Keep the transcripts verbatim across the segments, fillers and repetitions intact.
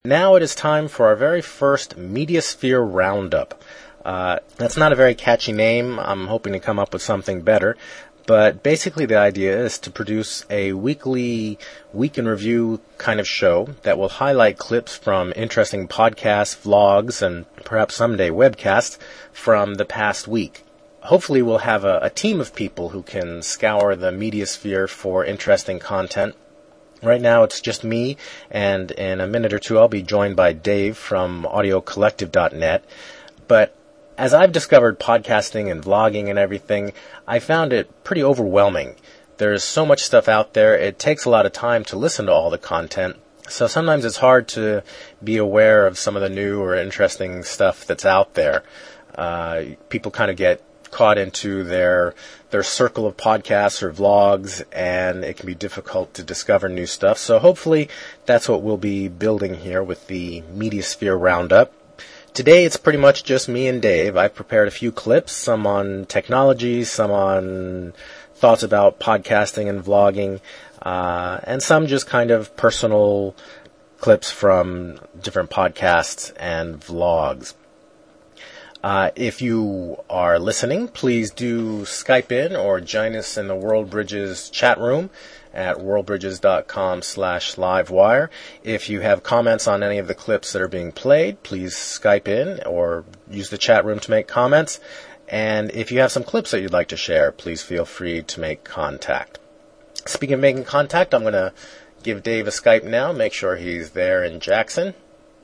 Now it is time for our very first Mediasphere Roundup. Uh, that's not a very catchy name. I'm hoping to come up with something better. But basically the idea is to produce a weekly week in review kind of show that will highlight clips from interesting podcasts, vlogs, and perhaps someday webcasts from the past week. Hopefully we'll have a, a team of people who can scour the Mediasphere for interesting content. Right now it's just me, and in a minute or two I'll be joined by Dave from audio collective dot net. But as I've discovered podcasting and vlogging and everything, I found it pretty overwhelming. There's so much stuff out there, it takes a lot of time to listen to all the content. So sometimes it's hard to be aware of some of the new or interesting stuff that's out there. Uh, people kind of get caught into their their circle of podcasts or vlogs, and it can be difficult to discover new stuff. So hopefully that's what we'll be building here with the Mediasphere Roundup. Today it's pretty much just me and Dave. I've prepared a few clips, some on technology, some on thoughts about podcasting and vlogging, uh, and some just kind of personal clips from different podcasts and vlogs. Uh, if you are listening, please do Skype in or join us in the WorldBridges chat room at worldbridges.com slash livewire. If you have comments on any of the clips that are being played, please Skype in or use the chat room to make comments. And if you have some clips that you'd like to share, please feel free to make contact. Speaking of making contact, I'm going to give Dave a Skype now, make sure he's there in Jackson.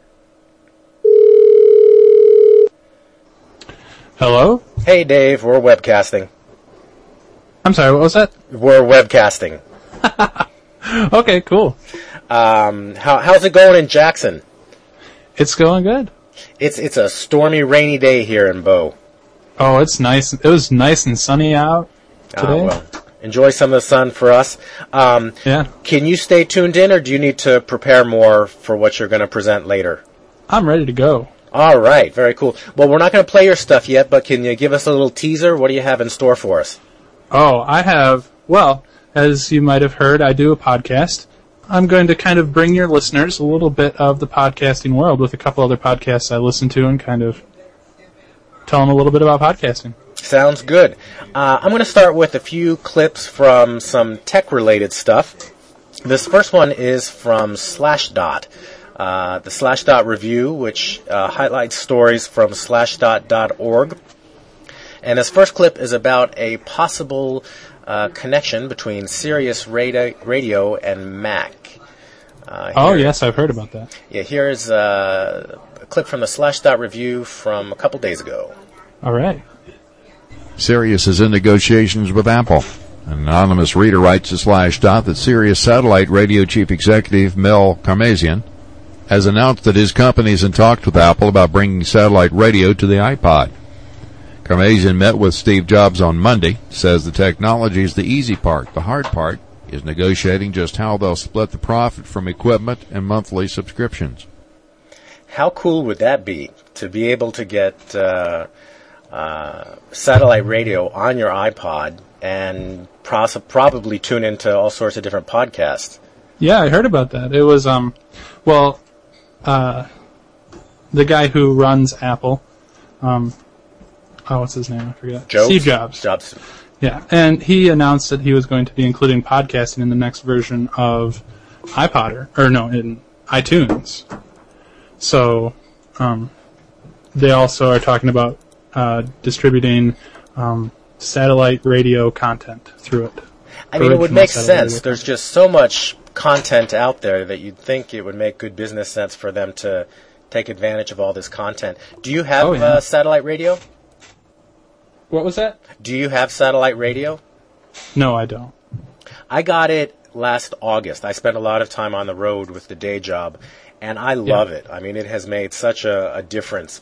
Hello? Hey, Dave. We're webcasting. I'm sorry, what was that? We're webcasting. Okay, cool. Um, how, how's it going in Jackson? It's going good. It's it's a stormy, rainy day here in Bow. Oh, it's nice. It was nice and sunny out today. Oh, well, enjoy some of the sun for us. Um, yeah. Can you stay tuned in, or do you need to prepare more for what you're going to present later? I'm ready to go. All right, very cool. Well, we're not going to play your stuff yet, but can you give us a little teaser? What do you have in store for us? Oh, I have, well, as you might have heard, I do a podcast. I'm going to kind of bring your listeners a little bit of the podcasting world with a couple other podcasts I listen to and kind of tell them a little bit about podcasting. Sounds good. Uh, I'm going to start with a few clips from some tech-related stuff. This first one is from Slashdot. Uh, the Slashdot Review, which uh, highlights stories from slashdot dot org. And this first clip is about a possible uh, connection between Sirius radio, radio and Mac. Uh, oh, yes, I've heard about that. Yeah, here's uh, a clip from the Slashdot Review from a couple days ago. All right. Sirius is in negotiations with Apple. An anonymous reader writes to Slashdot that Sirius Satellite Radio Chief Executive Mel Karmazin has announced that his company is in talks with Apple about bringing satellite radio to the iPod. Karmazin met with Steve Jobs on Monday, says the technology is the easy part. The hard part is negotiating just how they'll split the profit from equipment and monthly subscriptions. How cool would that be, to be able to get uh, uh, satellite radio on your iPod and pros- probably tune into all sorts of different podcasts? Yeah, I heard about that. It was, um, well... Uh, the guy who runs Apple, um, oh, what's his name? I forget. Jobs? Steve Jobs. Jobs. Yeah, and he announced that he was going to be including podcasting in the next version of iPod, or no, in iTunes. So, um, they also are talking about uh, distributing um, satellite radio content through it. I mean, it would make sense. There's just so much content out there that you'd think it would make good business sense for them to take advantage of all this content. Do you have oh, yeah. uh, satellite radio? What was that? Do you have satellite radio? No, I don't. I got it last August. I spent a lot of time on the road with the day job, and I love yeah. it. I mean, it has made such a, a difference.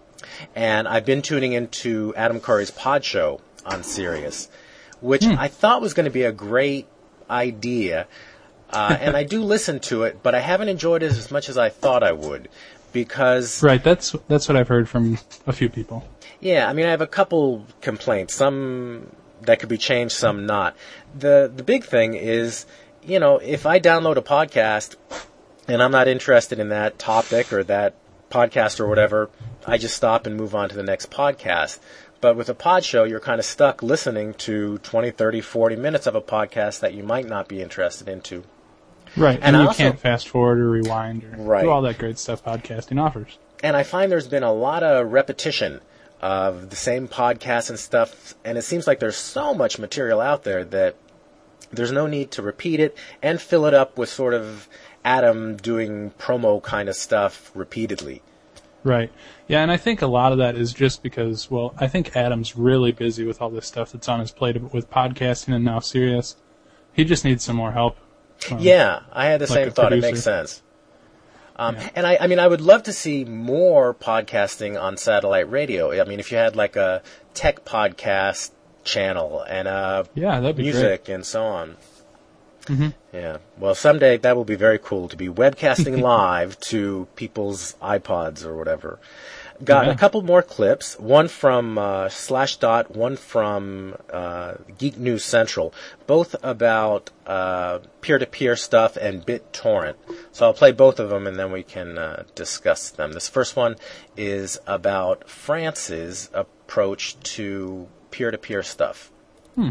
And I've been tuning into Adam Curry's Pod Show on Sirius, which hmm. I thought was going to be a great idea. Uh, and I do listen to it, but I haven't enjoyed it as much as I thought I would, because... Right, that's that's what I've heard from a few people. Yeah, I mean, I have a couple complaints, some that could be changed, some not. The the big thing is, you know, if I download a podcast, and I'm not interested in that topic or that podcast or whatever, I just stop and move on to the next podcast. But with a pod show, you're kind of stuck listening to twenty, thirty, forty minutes of a podcast that you might not be interested into. Right, and, and you also, can't fast forward or rewind or right. do all that great stuff podcasting offers. And I find there's been a lot of repetition of the same podcasts and stuff, and it seems like there's so much material out there that there's no need to repeat it and fill it up with sort of Adam doing promo kind of stuff repeatedly. Right. Yeah, and I think a lot of that is just because, well, I think Adam's really busy with all this stuff that's on his plate with podcasting and now Sirius. He just needs some more help. Um, yeah, I had the like same thought. producer. It makes sense. Um, yeah. And I, I mean, I would love to see more podcasting on satellite radio. I mean, if you had like a tech podcast channel and uh, yeah, that'd be music great. and so on. Mm-hmm. Yeah. Well, someday that will be very cool to be webcasting live to people's iPods or whatever. Got yeah. a couple more clips. One from uh, Slashdot, one from uh, Geek News Central. Both about uh, peer-to-peer stuff and BitTorrent. So I'll play both of them and then we can uh, discuss them. This first one is about France's approach to peer-to-peer stuff. Hmm.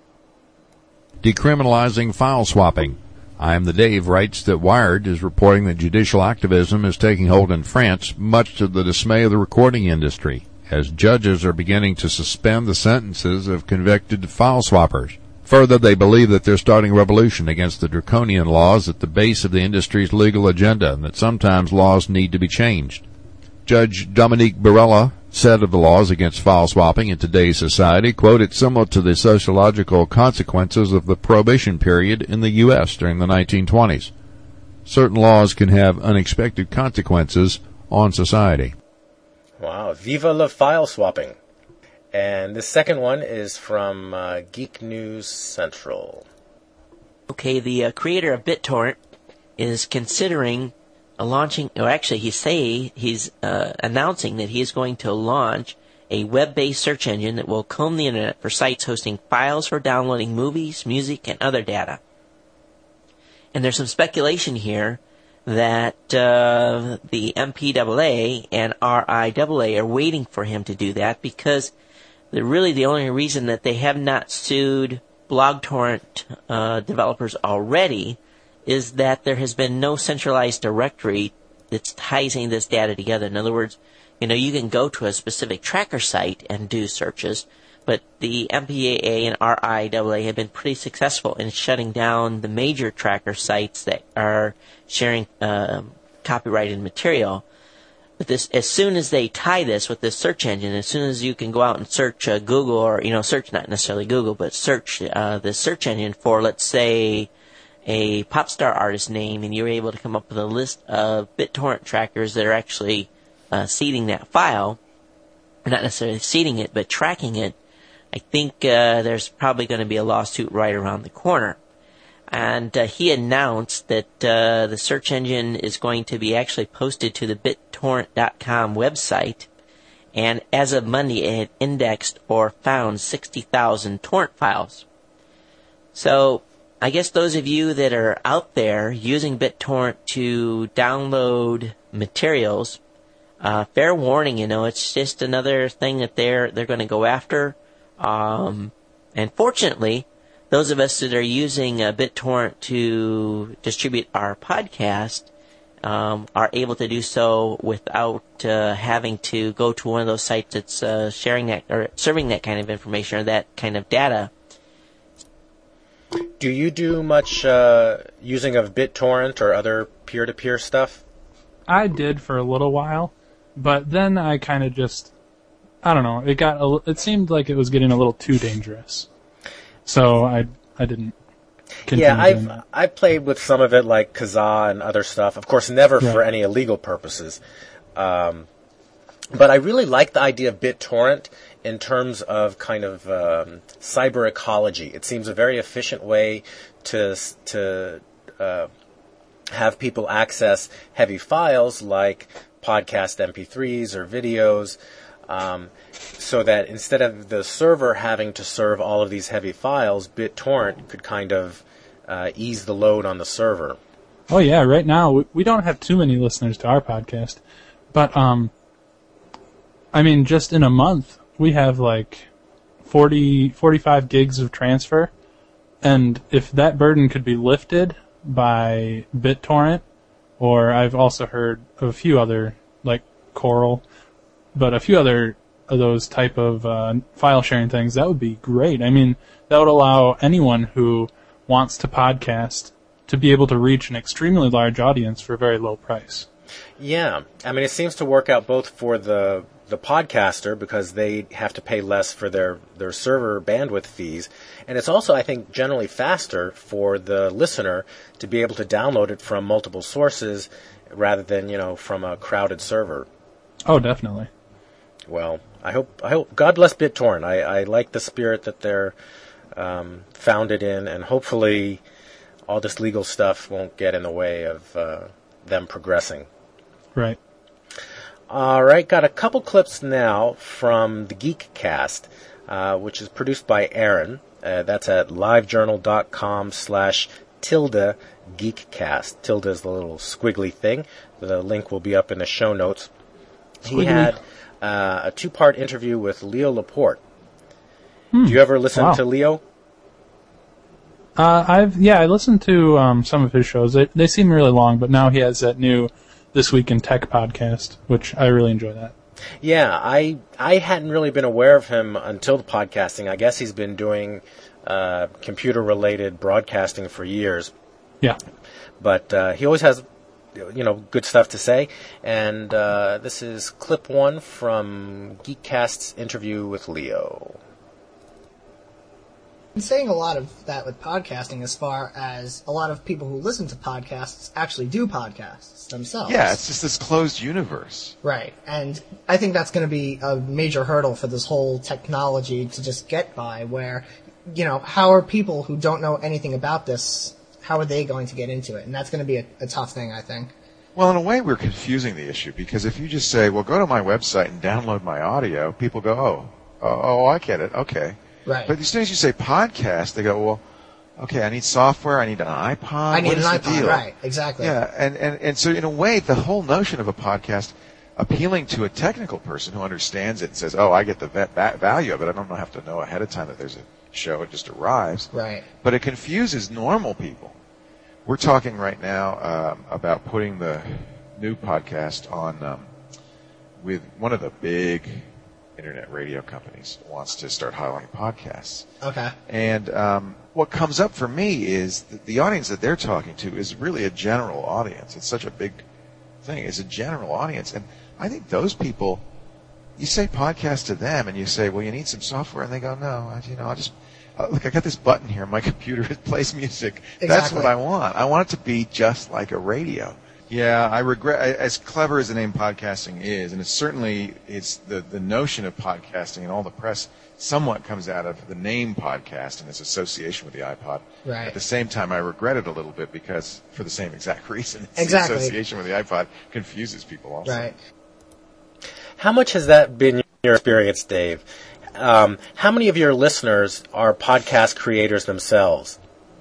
Decriminalizing file swapping. I Am the Dave writes that Wired is reporting that judicial activism is taking hold in France, much to the dismay of the recording industry, as judges are beginning to suspend the sentences of convicted file swappers. Further, they believe that they're starting a revolution against the draconian laws at the base of the industry's legal agenda, and that sometimes laws need to be changed. Judge Dominique Barella said of the laws against file swapping in today's society, quote, it's similar to the sociological consequences of the Prohibition period in the U S during the nineteen twenties. Certain laws can have unexpected consequences on society. Wow. Viva la file swapping. And the second one is from uh, Geek News Central. Okay, the uh, creator of BitTorrent is considering launching, or actually he's say he's uh, announcing that he is going to launch a web-based search engine that will comb the internet for sites hosting files for downloading movies, music, and other data. And there's some speculation here that uh, the M P A A and R I A A are waiting for him to do that because they're really the only reason that they have not sued BlogTorrent uh, developers already is that there has been no centralized directory that's ties this data together. In other words, you know, you can go to a specific tracker site and do searches, but the M P A A and R I A A have been pretty successful in shutting down the major tracker sites that are sharing uh, copyrighted material. But this, as soon as they tie this with this search engine, as soon as you can go out and search uh, Google, or, you know, search not necessarily Google, but search uh, the search engine for, let's say, a pop star artist name, and you're able to come up with a list of BitTorrent trackers that are actually uh, seeding that file, not necessarily seeding it, but tracking it, I think uh, there's probably going to be a lawsuit right around the corner. And uh, he announced that uh, the search engine is going to be actually posted to the bit torrent dot com website, and as of Monday it had indexed or found sixty thousand torrent files. So I guess those of you that are out there using BitTorrent to download materials, uh, fair warning, you know, it's just another thing that they're they're going to go after. Um, and fortunately, those of us that are using uh, BitTorrent to distribute our podcast um, are able to do so without uh, having to go to one of those sites that's uh, sharing that or serving that kind of information or that kind of data. Do you do much uh, using of BitTorrent or other peer-to-peer stuff? I did for a little while, but then I kind of just, I don't know, it got, a, it seemed like it was getting a little too dangerous. So I I didn't continue Yeah, I've doing that. I played with some of it like Kazaa and other stuff. Of course, never Right. for any illegal purposes. Um, but I really like the idea of BitTorrent in terms of kind of um, cyber ecology. It seems a very efficient way to to uh, have people access heavy files like podcast M P threes or videos, um, so that instead of the server having to serve all of these heavy files, BitTorrent could kind of uh, ease the load on the server. Oh yeah, right now we, we don't have too many listeners to our podcast, but um, I mean, just in a month we have like forty, forty-five gigs of transfer, and if that burden could be lifted by BitTorrent, or I've also heard of a few other like Coral, but a few other of those type of uh, file sharing things, that would be great. I mean, that would allow anyone who wants to podcast to be able to reach an extremely large audience for a very low price. Yeah. I mean, it seems to work out both for the the podcaster because they have to pay less for their, their server bandwidth fees. And it's also, I think, generally faster for the listener to be able to download it from multiple sources rather than, you know, from a crowded server. Oh, definitely. Well, I hope, I hope, God bless BitTorrent. I, I like the spirit that they're um, founded in, and hopefully all this legal stuff won't get in the way of uh, them progressing. Right. All right, got a couple clips now from the Geekcast, uh, which is produced by Aaron. Uh, that's at livejournal.com slash tilde Geekcast. Tilde is the little squiggly thing. The link will be up in the show notes. He Squiggly. had uh, a two-part interview with Leo Laporte. Hmm. Do you ever listen Wow. to Leo? Uh, I've yeah, I listened to um, some of his shows. They they seem really long, but now he has that new This Week in Tech podcast, which I really enjoy that. Yeah, I I hadn't really been aware of him until the podcasting. I guess he's been doing uh, computer-related broadcasting for years. Yeah. But uh, he always has, you know, good stuff to say. And uh, this is clip one from Geekcast's interview with Leo. been saying a lot of that with podcasting as far as a lot of people who listen to podcasts actually do podcasts themselves. Yeah, it's just this closed universe. Right. And I think that's going to be a major hurdle for this whole technology to just get by, where, you know, how are people who don't know anything about this, how are they going to get into it? And that's going to be a, a tough thing, I think. Well, in a way, we're confusing the issue, because if you just say, well, go to my website and download my audio, people go, oh, oh, oh I get it, okay. Right. But as soon as you say podcast, they go, well, okay, I need software, I need an iPod. I need what an is the iPod, deal? right, exactly. Yeah, and, and, and so in a way, the whole notion of a podcast appealing to a technical person who understands it and says, oh, I get the va- value of it, I don't have to know ahead of time that there's a show, it just arrives. Right. But it confuses normal people. We're talking right now um, about putting the new podcast on um, with one of the big internet radio companies wants to start highlighting podcasts. Okay. And um, what comes up for me is that the audience that they're talking to is really a general audience. It's such a big thing. It's a general audience. And I think those people, you say podcast to them and you say, well, you need some software. And they go, no, I, you know, I'll just, uh, look, I got this button here on my computer. It plays music. Exactly. That's what I want. I want it to be just like a radio. Yeah, I regret, as clever as the name podcasting is, and it's certainly, it's the, the notion of podcasting and all the press somewhat comes out of the name podcast and its association with the iPod. Right. At the same time, I regret it a little bit because, for the same exact reason, it's Exactly. the association with the iPod confuses people also. Right. How much has that been your experience, Dave? Um, how many of your listeners are podcast creators themselves?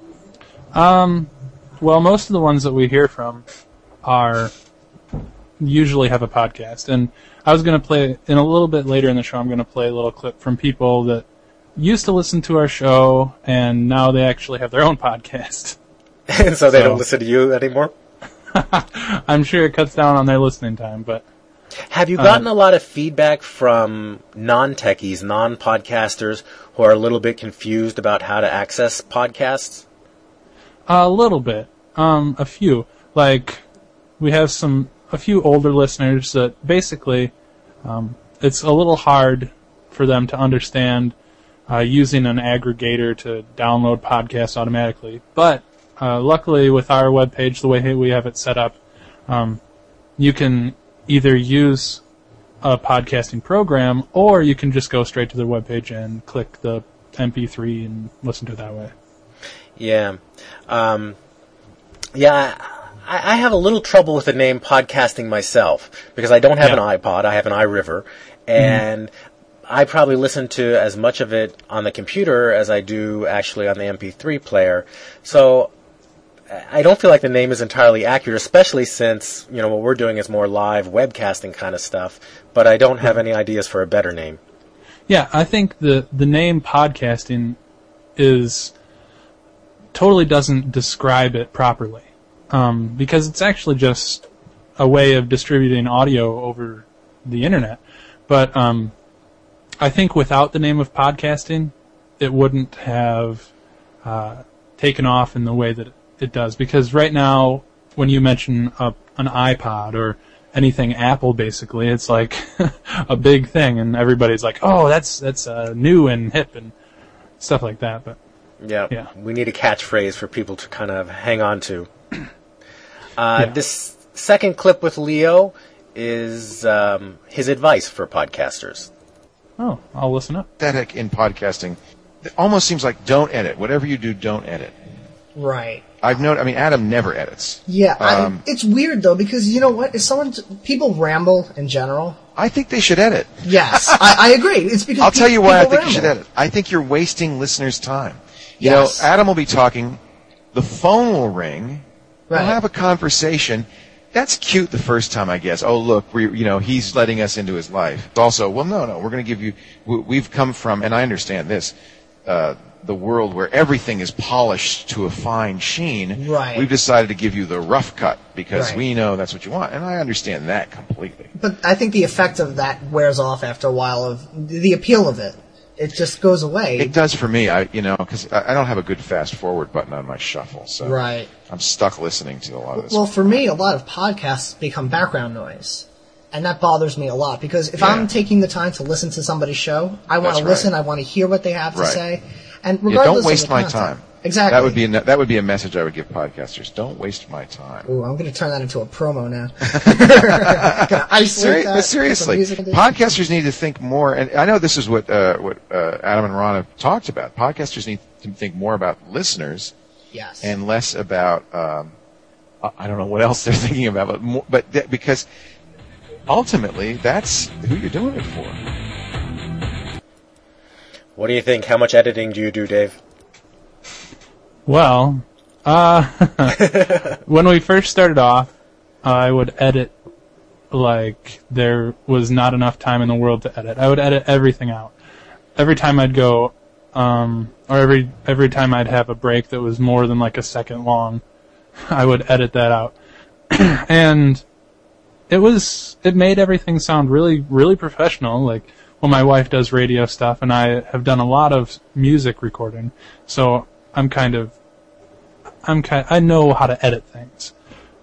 Um, well, most of the ones that we hear from are usually have a podcast. And I was going to play, in a little bit later in the show, I'm going to play a little clip from people that used to listen to our show, and now they actually have their own podcast. And so they So- don't listen to you anymore? I'm sure it cuts down on their listening time, but Have you gotten Uh, a lot of feedback from non-techies, non-podcasters who are a little bit confused about how to access podcasts? a little bit. Um, a few. Like, we have some, a few older listeners that basically, um, it's a little hard for them to understand uh, using an aggregator to download podcasts automatically. But uh, luckily, with our webpage, the way we have it set up, um, you can either use a podcasting program, or you can just go straight to their webpage and click the M P three and listen to it that way. Yeah. Um, yeah, I, I have a little trouble with the name podcasting myself because I don't have Yeah. an iPod. I have an iRiver. And I probably listen to as much of it on the computer as I do actually on the M P three player. So I don't feel like the name is entirely accurate, especially since, you know, what we're doing is more live webcasting kind of stuff, but I don't have any ideas for a better name. Yeah, I think the, the name podcasting is totally doesn't describe it properly, um, because it's actually just a way of distributing audio over the internet. But um, I think without the name of podcasting, it wouldn't have uh, taken off in the way that it does. Because right now, when you mention a, an iPod or anything Apple, basically, it's like a big thing, and everybody's like, "Oh, that's that's uh, new and hip," and stuff like that. But yeah, yeah, we need a catchphrase for people to kind of hang on to. Uh, yeah. This second clip with Leo is um, his advice for podcasters. Oh, I'll listen up. Aesthetic in podcasting, it almost seems like don't edit. Whatever you do, don't edit. Right. I've known. I mean, Adam never edits. Yeah, Um, I, it's weird though because you know what? If someone people ramble in general. I think they should edit. Yes, I, I agree. It's because I'll tell you why I think ramble. you should edit. I think you're wasting listeners' time. You Yes. know, Adam will be talking, the phone will ring, Right. we'll have a conversation. That's cute the first time, I guess. Oh, look, we, you know, he's letting us into his life. Also, well, no, no, we're going to give you. we- We've come from, and I understand this, uh, the world where everything is polished to a fine sheen. Right. We've decided to give you the rough cut because Right. we know that's what you want, and I understand that completely. But I think the effect of that wears off after a while. Of the appeal of it, it just goes away. It does for me, I you know, because I, I don't have a good fast forward button on my shuffle, so Right. I'm stuck listening to a lot of this. Well, for me, a lot of podcasts become background noise. And that bothers me a lot because if Yeah. I'm taking the time to listen to somebody's show, I want That's to right. listen, I want to hear what they have to Right. say. And yeah, regardless don't waste of the my content. time. Exactly. That would be a, that would be a message I would give podcasters. Don't waste my time. Ooh, I'm going to turn that into a promo now. Gonna isolate Seri- that, but seriously, put some music into it. podcasters need to think more. And I know this is what uh, what uh, Adam and Ron have talked about. Podcasters need to think more about listeners Yes. and less about um, I I don't know what else they're thinking about, but more, but th- because ultimately that's who you're doing it for. What do you think? How much editing do you do, Dave? Well, uh, when we first started off, I would edit like there was not enough time in the world to edit. I would edit everything out. Every time I'd go, um, or every every time I'd have a break that was more than like a second long, I would edit that out. And it was, it made everything sound really, really professional. Like when my wife does radio stuff, and I have done a lot of music recording, so I'm kind of, I'm kind, I know how to edit things.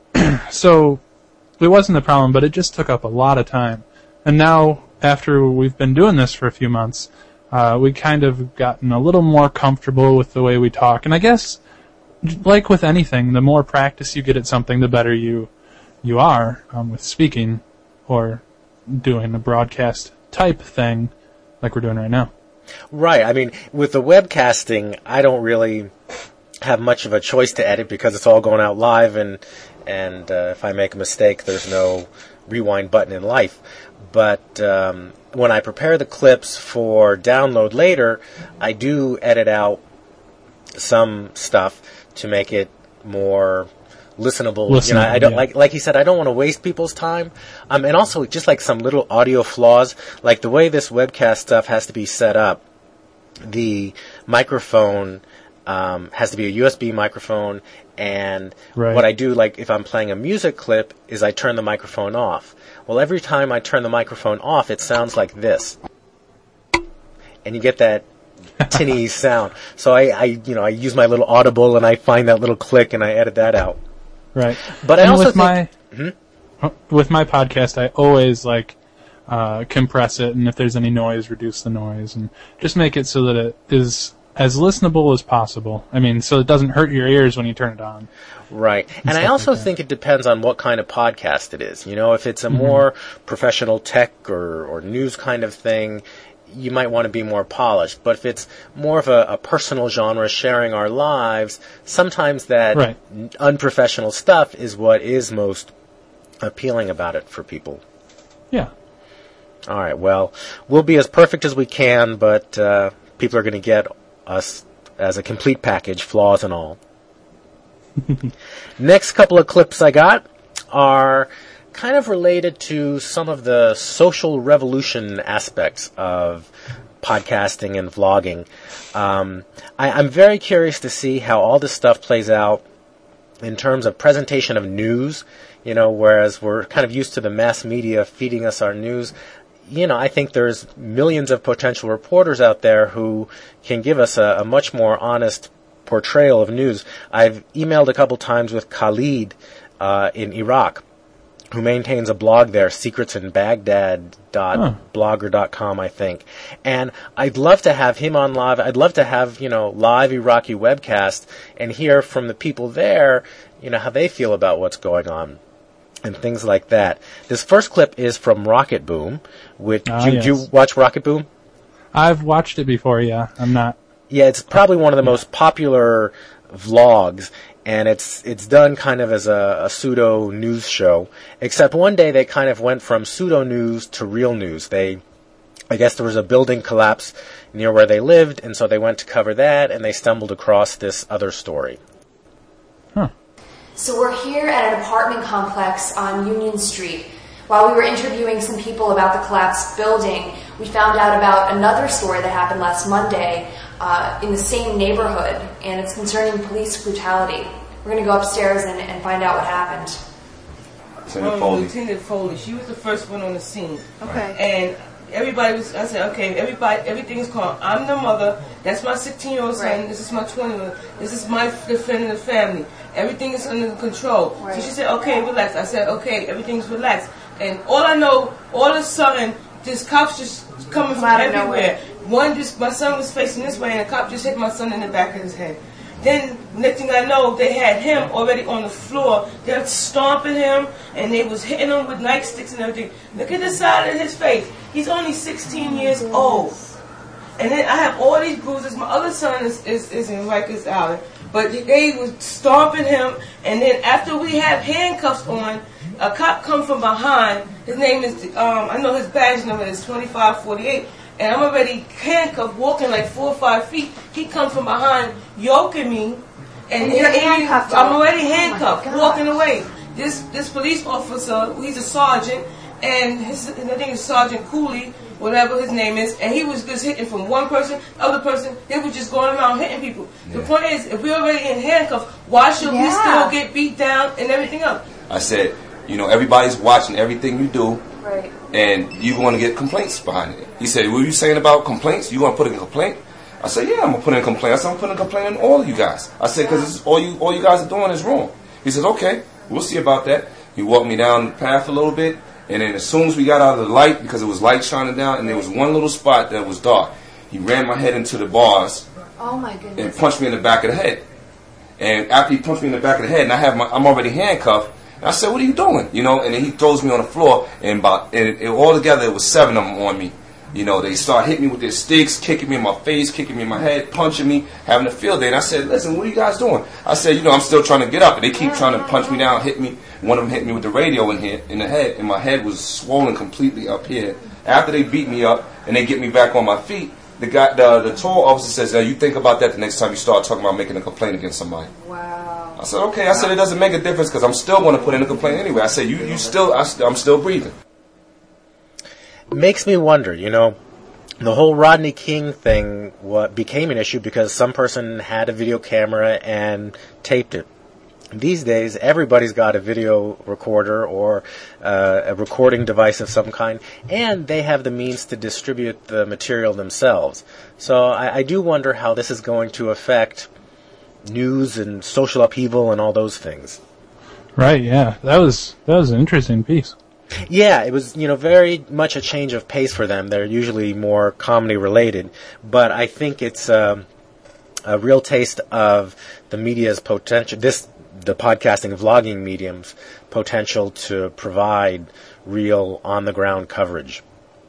So it wasn't a problem, but it just took up a lot of time. And now, after we've been doing this for a few months, uh, we kind of gotten a little more comfortable with the way we talk. And I guess, like with anything, the more practice you get at something, the better you you are um, with speaking or doing a broadcast type thing like we're doing right now. Right. I mean, with the webcasting, I don't really have much of a choice to edit because it's all going out live, and and uh, if I make a mistake, there's no rewind button in life. But um, when I prepare the clips for download later, I do edit out some stuff to make it more listenable. You know, I don't yeah. like like he said, I don't want to waste people's time. Um, and also just like some little audio flaws, like the way this webcast stuff has to be set up. The microphone um, has to be a U S B microphone, and Right. what I do, like if I'm playing a music clip, is I turn the microphone off. Well, every time I turn the microphone off, it sounds like this, and you get that tinny sound. So I, I, you know, I use my little Audible, and I find that little click, and I edit that out. Right. But I And also with think, my with my podcast, I always like uh, compress it, and if there's any noise, reduce the noise, and just make it so that it is as listenable as possible. I mean, so it doesn't hurt your ears when you turn it on. right. And I stuff also like that. think it depends on what kind of podcast it is. You know, if it's a more professional tech or, or news kind of thing, you might want to be more polished. But if it's more of a, a personal genre, sharing our lives, sometimes that Right. n- unprofessional stuff is what is most appealing about it for people. Yeah. All right, well, we'll be as perfect as we can, but uh, people are going to get us as a complete package, flaws and all. Next couple of clips I got are kind of related to some of the social revolution aspects of podcasting and vlogging. Um, I, I'm very curious to see how all this stuff plays out in terms of presentation of news. You know, whereas we're kind of used to the mass media feeding us our news, you know, I think there's millions of potential reporters out there who can give us a, a much more honest portrayal of news. I've emailed a couple times with Khalid uh, in Iraq, who maintains a blog there, secrets in baghdad dot blogger dot com, I think. And I'd love to have him on live. I'd love to have, you know, live Iraqi webcast and hear from the people there, you know, how they feel about what's going on and things like that. This first clip is from Rocket Boom. Which, Ah, did, yes. you, did you watch Rocket Boom? I've watched it before, yeah. I'm not... Yeah, it's probably one of the most popular vlogs, and it's it's done kind of as a, a pseudo news show. Except one day they kind of went from pseudo news to real news. They, I guess there was a building collapse near where they lived, and so they went to cover that, and they stumbled across this other story. Huh. So we're here at an apartment complex on Union Street. While we were interviewing some people about the collapsed building, we found out about another story that happened last Monday uh, in the same neighborhood, and it's concerning police brutality. We're going to go upstairs and, and find out what happened. Lieutenant Foley. Lieutenant Foley. She was the first one on the scene. Okay. And everybody was, I said, okay, everybody, everything's calm. I'm the mother. That's my sixteen-year-old son. Right. This is my twenty-year-old. This is my defending the family. Everything is under control. Right. So she said, okay, relax. I said, okay, everything's relaxed. And all I know, all of a sudden, this cop's just coming from Out of everywhere. nowhere. One just, my son was facing this way, and a cop just hit my son in the back of his head. Then, next thing I know, they had him already on the floor. They were stomping him, and they was hitting him with nightsticks and everything. Look at the side of his face. He's only sixteen years old. And then I have all these bruises. My other son is, is, is in Rikers Island. But they was stomping him, and then after we have handcuffs on, a cop come from behind. His name is, um, I know his badge number is twenty-five forty-eight. And I'm already handcuffed, walking like four or five feet. He comes from behind, yoking me. And, And you're and he- handcuffed I'm already? already handcuffed, Oh my God. walking away. This this police officer, he's a sergeant, and his, I think it's Sergeant Cooley, whatever his name is, and he was just hitting from one person, other person. They were just going around hitting people. The point is, if we're already in handcuffs, why should we Yeah. still get beat down and everything else? I said, you know, everybody's watching everything you do, Right. and you're going to get complaints behind it. He said, what are you saying about complaints? You going to put in a complaint? I said, yeah, I'm going to put in a complaint. I said, I'm putting a complaint on all of you guys. I said, because all you all you guys are doing is wrong. He said, okay, we'll see about that. He walked me down the path a little bit, and then as soon as we got out of the light, because it was light shining down, and there was one little spot that was dark, he ran my head into the bars Oh my and goodness. punched me in the back of the head. And after he punched me in the back of the head, and I have my, I'm already handcuffed, and I said, what are you doing? You know, and then he throws me on the floor, and about, and it, it, all together, it was seven of them on me. You know, they start hitting me with their sticks, kicking me in my face, kicking me in my head, punching me, having a field day. And I said, listen, what are you guys doing? I said, you know, I'm still trying to get up. And they keep trying to punch me down, hit me. One of them hit me with the radio in here, in the head, and my head was swollen completely up here. After they beat me up and they get me back on my feet, the guy, the, the tour officer says, now you think about that the next time you start talking about making a complaint against somebody. Wow. I said, okay. I said, it doesn't make a difference because I'm still going to put in a complaint anyway. I said, you, you still, I, st- I'm still breathing. Makes me wonder, you know, the whole Rodney King thing what became an issue because some person had a video camera and taped it. These days, everybody's got a video recorder or uh, a recording device of some kind, and they have the means to distribute the material themselves. So I, I do wonder how this is going to affect news and social upheaval and all those things. Right, yeah. That was that was an interesting piece. Yeah, it was, you know, very much a change of pace for them. They're usually more comedy related, but I think it's um, a real taste of the media's potential, this, the podcasting, vlogging medium's potential to provide real on-the-ground coverage.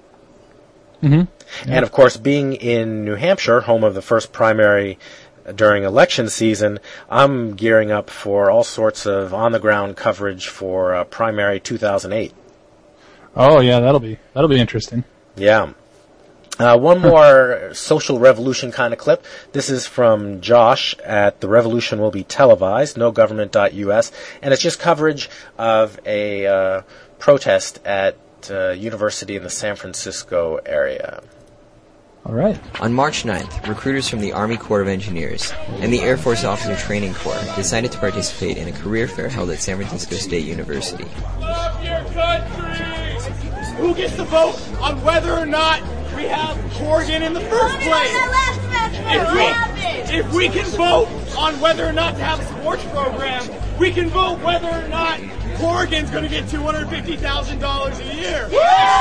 Mm-hmm. And of course, being in New Hampshire, home of the first primary during election season, I'm gearing up for all sorts of on-the-ground coverage for uh, primary two thousand eight. Oh yeah, that'll be that'll be interesting. Yeah. Uh, one more social revolution kind of clip. This is from Josh at The Revolution Will Be Televised, no government dot U S, and it's just coverage of a uh, protest at uh, university in the San Francisco area. All right. On March ninth, recruiters from the Army Corps of Engineers and the Air Force Officer Training Corps decided to participate in a career fair held at San Francisco State University. Love your country! Who gets to vote on whether or not we have Corrigan in the first place? If we, if we can vote on whether or not to have a sports program, we can vote whether or not Corrigan's going to get two hundred fifty thousand dollars a year.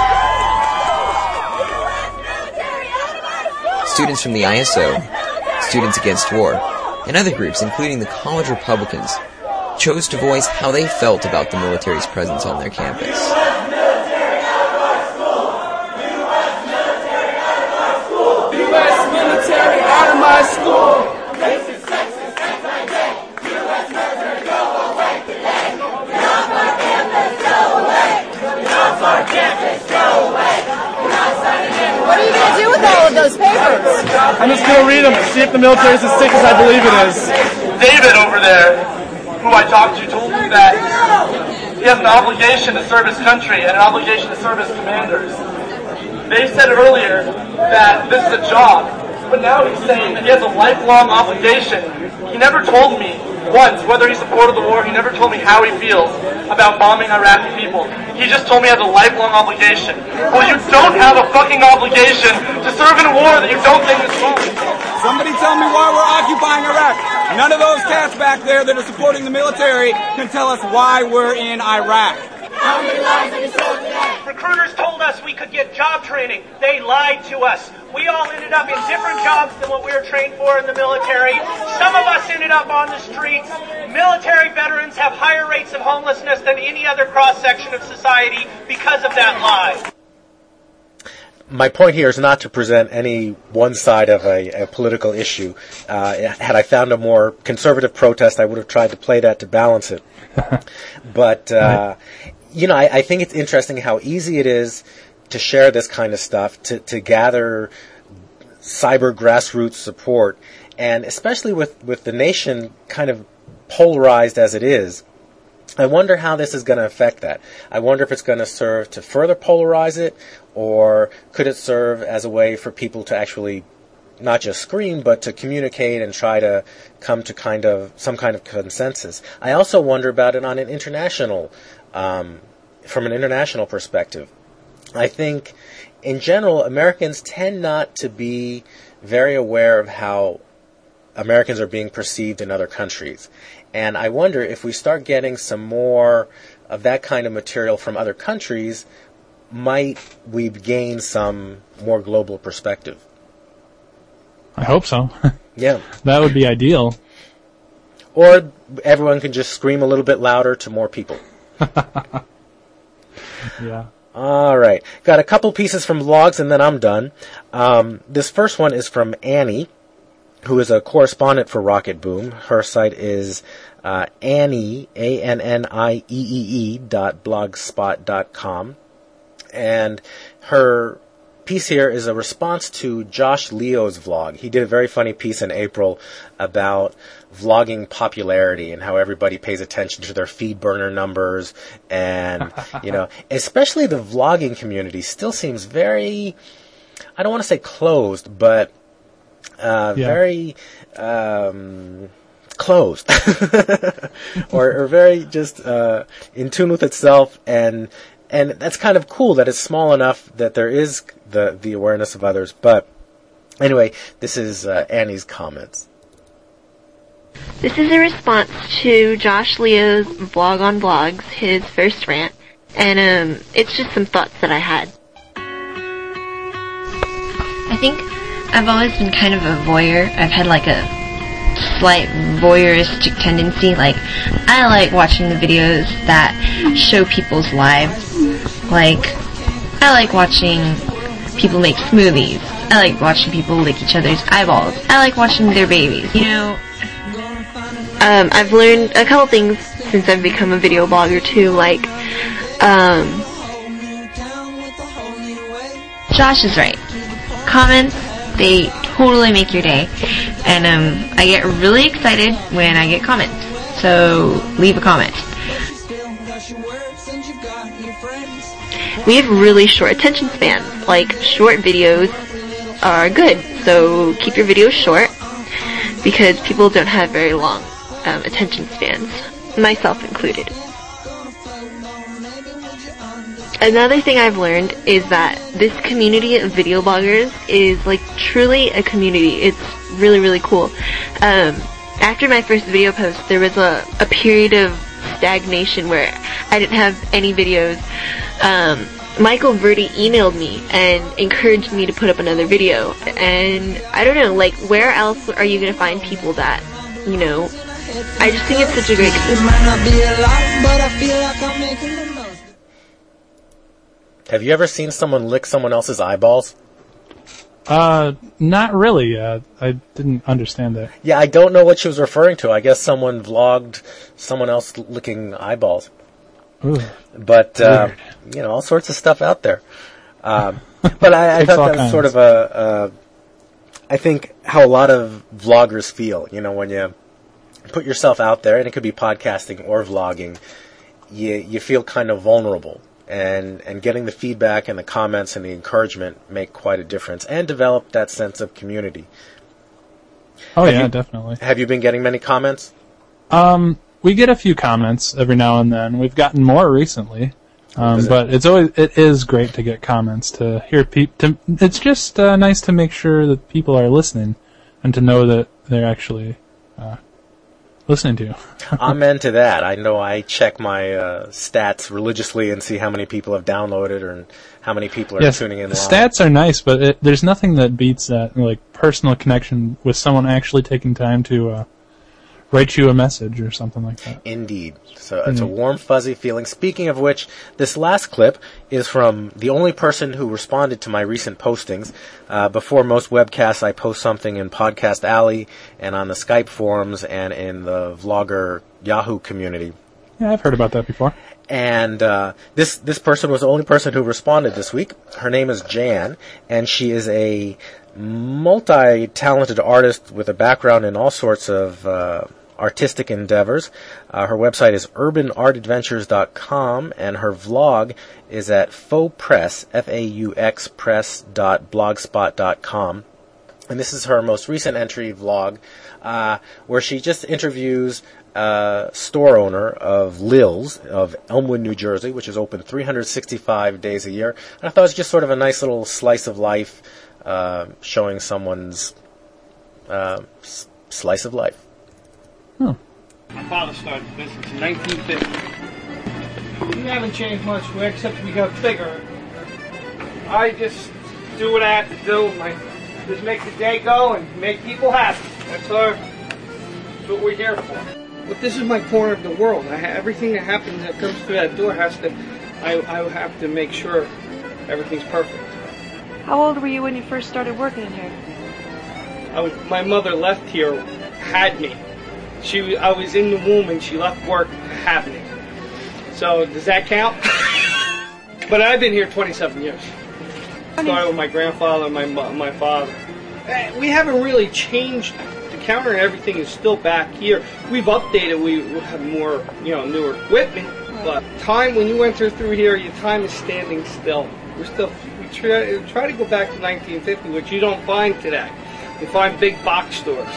Students from the I S O, Students Against War, and other groups, including the College Republicans, chose to voice how they felt about the military's presence on their campus. U S military out of my school. What are you going to do with all of those papers? I'm just going to read them and see if the military is as sick as I believe it is. David over there, who I talked to, told me that he has an obligation to serve his country and an obligation to serve his commanders. They said earlier that this is a job, but now he's saying that he has a lifelong obligation. He never told me once whether he supported the war. He never told me how he feels about bombing Iraqi people. He just told me he has a lifelong obligation. Well, you don't have a fucking obligation to serve in a war that you don't think is wrong. Somebody tell me why we're occupying Iraq. None of those cats back there that are supporting the military can tell us why we're in Iraq. How many lives have you sold today? Recruiters told us we could get job training. They lied to us. We all ended up in different jobs than what we were trained for in the military. Some of us ended up on the streets. Military veterans have higher rates of homelessness than any other cross-section of society because of that lie. My point here is not to present any one side of a, a political issue. Uh, had I found a more conservative protest, I would have tried to play that to balance it. But, uh, you know, I, I think it's interesting how easy it is to share this kind of stuff, to, to gather cyber grassroots support, and especially with, with the nation kind of polarized as it is, I wonder how this is going to affect that. I wonder if it's going to serve to further polarize it, or could it serve as a way for people to actually not just scream, but to communicate and try to come to kind of some kind of consensus. I also wonder about it on an international, um, from an international perspective. I think, in general, Americans tend not to be very aware of how Americans are being perceived in other countries. And I wonder if we start getting some more of that kind of material from other countries, might we gain some more global perspective? I hope so. Yeah. That would be ideal. Or everyone can just scream a little bit louder to more people. Yeah. All right. Got a couple pieces from blogs, and then I'm done. Um, this first one is from Annie, who is a correspondent for Rocket Boom. Her site is uh, Annie, A N N I E E E dot blogspot dot com. And her piece here is a response to Josh Leo's vlog. He did a very funny piece in April about vlogging popularity and how everybody pays attention to their feed burner numbers, and you know, especially the vlogging community still seems very, I don't want to say closed, but uh, yeah. very um, closed, or, or very just uh, in tune with itself, and and that's kind of cool that it's small enough that there is the the awareness of others. But anyway, this is uh, Annie's comments. This is a response to Josh Leo's vlog on blogs, his first rant, and um, it's just some thoughts that I had. I think I've always been kind of a voyeur. I've had like a slight voyeuristic tendency. Like, I like watching the videos that show people's lives. Like, I like watching people make smoothies. I like watching people lick each other's eyeballs. I like watching their babies, you know. Um, I've learned a couple things since I've become a video blogger too, like, um, Josh is right. comments, they totally make your day. And um, I get really excited when I get comments. So leave a comment. We have really short attention spans. Like, short videos are good. So keep your videos short, because people don't have very long um, attention spans, myself included. Another thing I've learned is that this community of video bloggers is like truly a community. It's really, really cool. Um, after my first video post, there was a, a period of stagnation where I didn't have any videos. Um, Michael Verdi emailed me and encouraged me to put up another video. And I don't know, like, where else are you going to find people that, you know, I just think it's such a great community. It might not be a lot, but I feel like I'm making the most. Have you ever seen someone lick someone else's eyeballs? Uh, not really. Uh, I didn't understand that. Yeah, I don't know what she was referring to. I guess someone vlogged someone else licking eyeballs. Ooh, but, uh, you know, all sorts of stuff out there. Um, but I, I thought that was sort of a, a, I think how a lot of vloggers feel, you know, when you put yourself out there, and it could be podcasting or vlogging, you, you feel kind of vulnerable. And, and getting the feedback and the comments and the encouragement make quite a difference, and develop that sense of community. Oh, have yeah, you, definitely. Have you been getting many comments? Um, we get a few comments every now and then. We've gotten more recently. Um, it? but it's always, it is great to get comments, to hear people, it's just uh, nice to make sure that people are listening and to know that they're actually, uh, listening to you. I'm into that. I know I check my uh, stats religiously and see how many people have downloaded or how many people are yes, tuning in live. Stats are nice, but it, there's nothing that beats that, like, personal connection with someone actually taking time to uh, write you a message or something like that. Indeed. So it's mm-hmm. a warm, fuzzy feeling. Speaking of which, this last clip is from the only person who responded to my recent postings. Uh, before most webcasts, I post something in Podcast Alley and on the Skype forums and in the Vlogger Yahoo community. Yeah, I've heard about that before. And uh, this this person was the only person who responded this week. Her name is Jan, and she is a multi-talented artist with a background in all sorts of uh, artistic endeavors. Uh, her website is urban art adventures dot com, and her vlog is at fauxpress, F A U X press dot blogspot dot com. And this is her most recent entry vlog, uh, where she just interviews a store owner of Lil's of Elmwood, New Jersey, which is open three hundred sixty-five days a year. And I thought it was just sort of a nice little slice of life, uh, showing someone's uh, s- slice of life. Hmm. My father started the business in nineteen fifty. We haven't changed much, except we got bigger. I just do what I have to do. My, just make the day go and make people happy. That's our, that's what we're here for. But this is my corner of the world. I ha- everything that happens that comes through that door has to, I, I have to make sure everything's perfect. How old were you when you first started working in here? I was, my mother left here, had me. She, I was in the womb and she left work to have me. So does that count? But I've been here twenty-seven years. Started with my grandfather and my my father. We haven't really changed. The counter and everything is still back here. We've updated. We have more, you know, newer equipment. But time when you enter through here, your time is standing still. We're still we try, try to go back to nineteen fifty, which you don't find today. You find big box stores.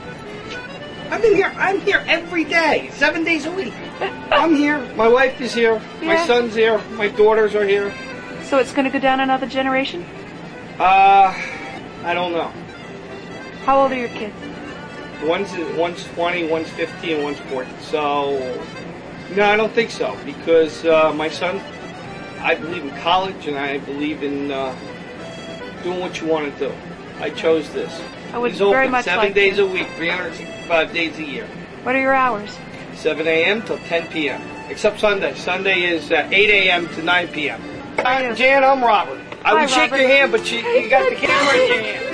I've been here. I'm here every day, seven days a week. I'm here. My wife is here. Yeah. My son's here. My daughters are here. So it's going to go down another generation? Uh, I don't know. How old are your kids? One's one's twenty, one's fifteen, one's fourteen. So, no, I don't think so because uh, my son, I believe in college and I believe in uh, doing what you want to do. I chose this. I would He's open very much seven like days to. a week, three hundred sixty-five days a year. What are your hours? seven a.m. till ten p.m. Except Sunday. Sunday is uh, eight a.m. to nine p.m. Hi, Jan, I'm Robert. I Hi, would shake Robert. your hand, but you, you got the camera in your hand.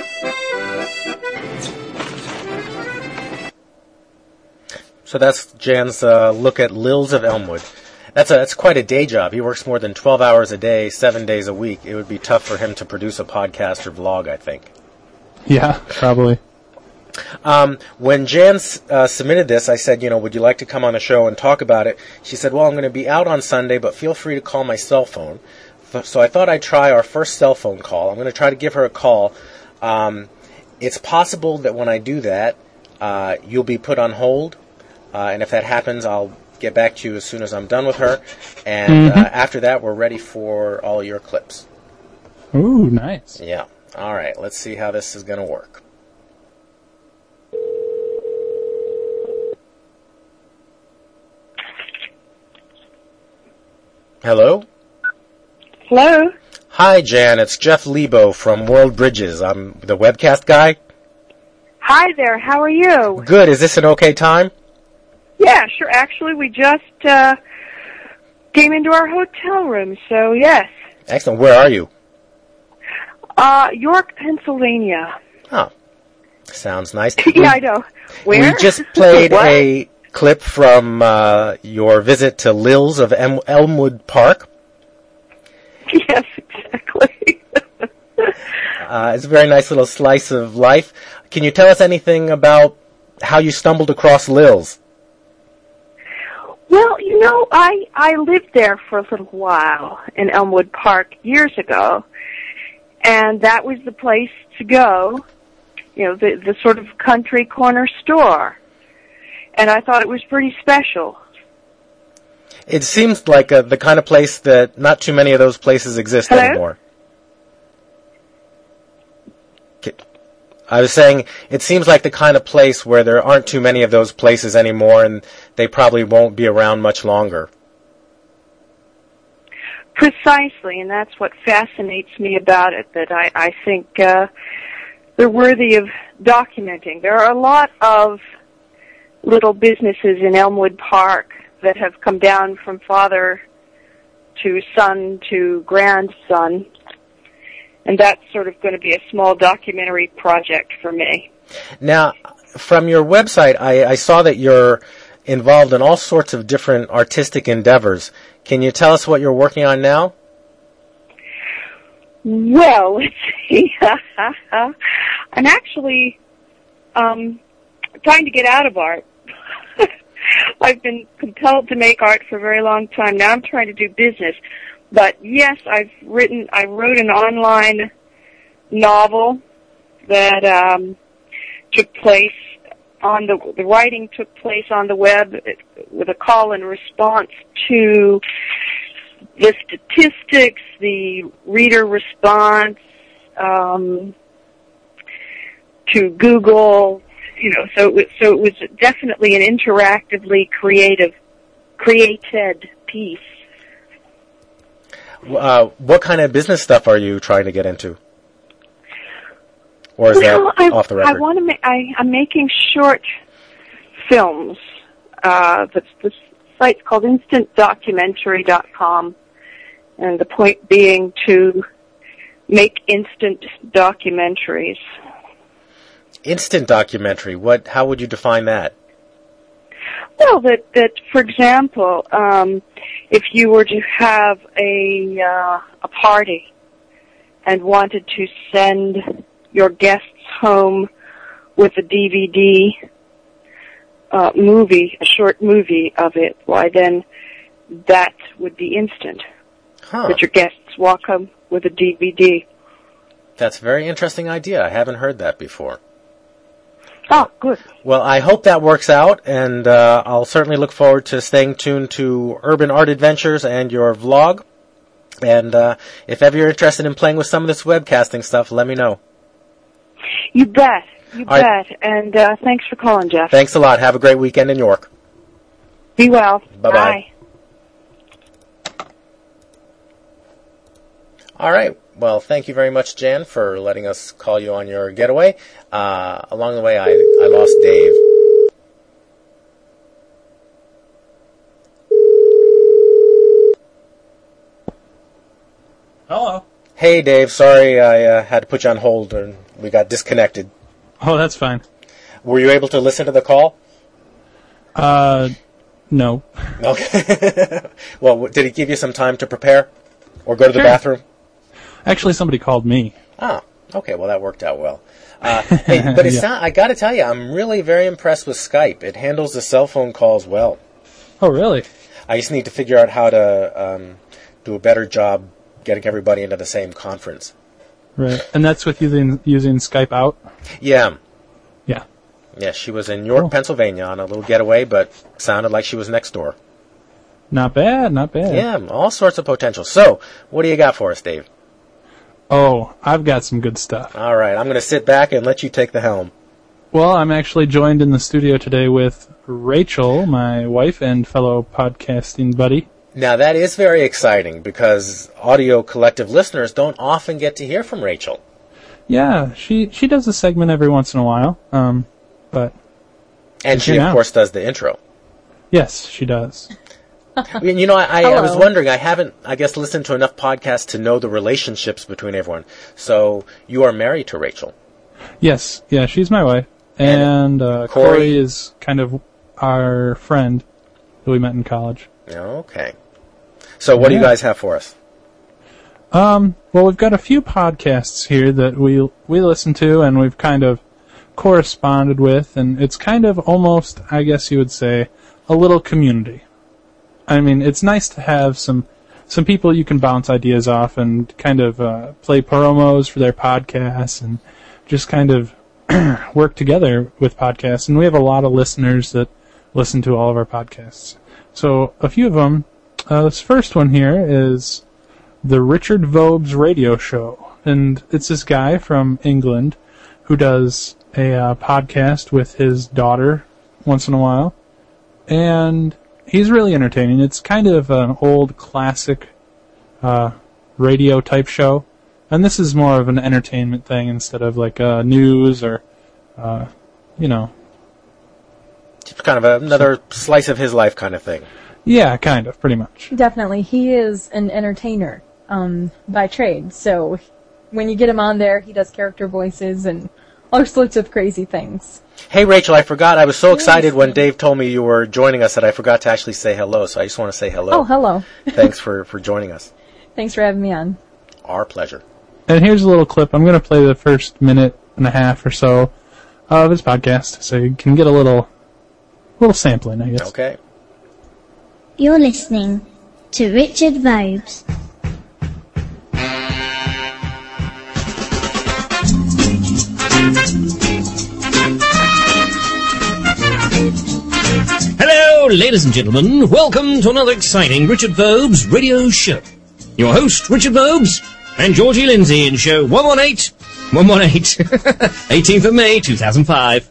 So that's Jan's uh, look at Lil's of Elmwood. That's a that's quite a day job. He works more than twelve hours a day, seven days a week. It would be tough for him to produce a podcast or vlog, I think. Yeah, probably. Um, when Jan uh, submitted this, I said, you know, would you like to come on the show and talk about it? She said, well, I'm going to be out on Sunday, but feel free to call my cell phone. So I thought I'd try our first cell phone call. I'm going to try to give her a call. Um, it's possible that when I do that, uh, you'll be put on hold. Uh, and if that happens, I'll get back to you as soon as I'm done with her. And Mm-hmm. uh, after that, we're ready for all your clips. Ooh, nice. Yeah. All right. Let's see how this is going to work. Hello? Hello? Hi, Jan. It's Jeff Lebo from World Bridges. I'm the webcast guy. Hi there, how are you? Good. Is this an okay time? Yeah, sure. Actually, we just uh, came into our hotel room, so yes. Excellent. Where are you? Uh, York, Pennsylvania. Oh, sounds nice. Yeah, I know. Where? We just played What? a clip from uh, your visit to Lils of em- Elmwood Park. Yes, exactly. Uh, it's a very nice little slice of life. Can you tell us anything about how you stumbled across Lils? Well, you know, I I lived there for a little while in Elmwood Park years ago, and that was the place to go, you know, the the sort of country corner store. And I thought it was pretty special. It seems like uh, the kind of place that not too many of those places exist Hello? anymore. I was saying, it seems like the kind of place where there aren't too many of those places anymore, and they probably won't be around much longer. Precisely, and that's what fascinates me about it, that I, I think uh, they're worthy of documenting. There are a lot of little businesses in Elmwood Park that have come down from father to son to grandson, and that's sort of going to be a small documentary project for me. Now, from your website, I, I saw that you're involved in all sorts of different artistic endeavors. Can you tell us what you're working on now? Well, let's see. I'm actually um, trying to get out of art. I've been compelled to make art for a very long time. Now I'm trying to do business. But yes, I've written, I wrote an online novel that um, took place on the, the writing took place on the web with a call and response to the statistics, the reader response, um, to Google, you know, so it was, so it was definitely an interactively creative, created piece. Uh, what kind of business stuff are you trying to get into? Or is well, that I, off the record? I want to. Ma- I, I'm making short films. Uh, the, the site's called instant documentary dot com, and the point being to make instant documentaries. Instant documentary. What? How would you define that? Well, that, that for example, um, if you were to have a uh, a party and wanted to send your guests home with a D V D uh, movie, a short movie of it, why then that would be instant. Huh. That your guests walk home with a D V D. That's a very interesting idea. I haven't heard that before. Oh, good. Well, I hope that works out, and uh, I'll certainly look forward to staying tuned to Urban Art Adventures and your vlog. And uh, if ever you're interested in playing with some of this webcasting stuff, let me know. You bet. You All bet. right. And uh, thanks for calling, Jeff. Thanks a lot. Have a great weekend in York. Be well. Bye-bye. Bye. All right. Well, thank you very much, Jan, for letting us call you on your getaway. Uh, along the way, I, I lost Dave. Hello. Hey, Dave. Sorry I uh, had to put you on hold and we got disconnected. Oh, that's fine. Were you able to listen to the call? Uh, No. Okay. Well, w- did he give you some time to prepare? Or go to the Sure. bathroom? Actually, somebody called me. Ah, okay. Well, that worked out well. Uh, hey, but it's Yeah. not, I got to tell you, I'm really very impressed with Skype. It handles the cell phone calls well. Oh, really? I just need to figure out how to um, do a better job getting everybody into the same conference. Right. And that's with using using Skype out? Yeah. Yeah. Yeah, she was in York, Pennsylvania on a little getaway, but sounded like she was next door. Not bad, not bad. Yeah, all sorts of potential. So, what do you got for us, Dave? Oh, I've got some good stuff. All right, I'm going to sit back and let you take the helm. Well, I'm actually joined in the studio today with Rachel, my wife and fellow podcasting buddy. Now, that is very exciting because Audio Collective listeners don't often get to hear from Rachel. Yeah, she she does a segment every once in a while, um, but... And she, of now. course, does the intro. Yes, she does. I mean, you know, I, I, I was Hello. wondering, I haven't, I guess, listened to enough podcasts to know the relationships between everyone. So, you are married to Rachel. Yes, yeah, she's my wife. And uh, Corey? Corey is kind of our friend that we met in college. Okay. So, what do you Yeah. guys have for us? Um, well, we've got a few podcasts here that we we listen to and we've kind of corresponded with, and it's kind of almost, I guess you would say, a little community. I mean, it's nice to have some some people you can bounce ideas off and kind of uh, play promos for their podcasts and just kind of work together with podcasts. And we have a lot of listeners that listen to all of our podcasts. So a few of them, uh, this first one here is the Richard Vobes Radio Show. And it's this guy from England who does a uh, podcast with his daughter once in a while. And he's really entertaining. It's kind of an old classic uh, radio type show. And this is more of an entertainment thing instead of like uh, news or, uh, you know. Just kind of a, another slice of his life kind of thing. Yeah, kind of, pretty much. Definitely. He is an entertainer um, by trade. So when you get him on there, he does character voices and all sorts of crazy things. Hey, Rachel, I forgot. I was so excited when Dave told me you were joining us that I forgot to actually say hello. So I just want to say hello. Oh, hello. Thanks for, for joining us. Thanks for having me on. Our pleasure. And here's a little clip. I'm going to play the first minute and a half or so of his podcast so you can get a little, little sampling, I guess. Okay. You're listening to Richard Vobes. Hello, ladies and gentlemen. Welcome to another exciting Richard Vobes radio show. Your host, Richard Vobes, and Georgie Lindsay in show one eighteen, one eighteen, eighteenth of May, two thousand five.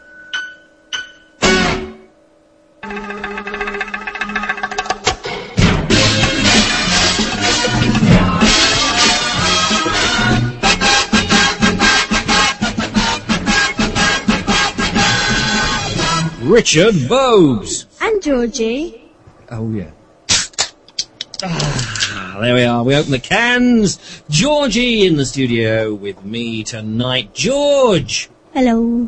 Richard Vobes. And Georgie. Oh, yeah. Ah, there we are. We open the cans. Georgie in the studio with me tonight. George. Hello.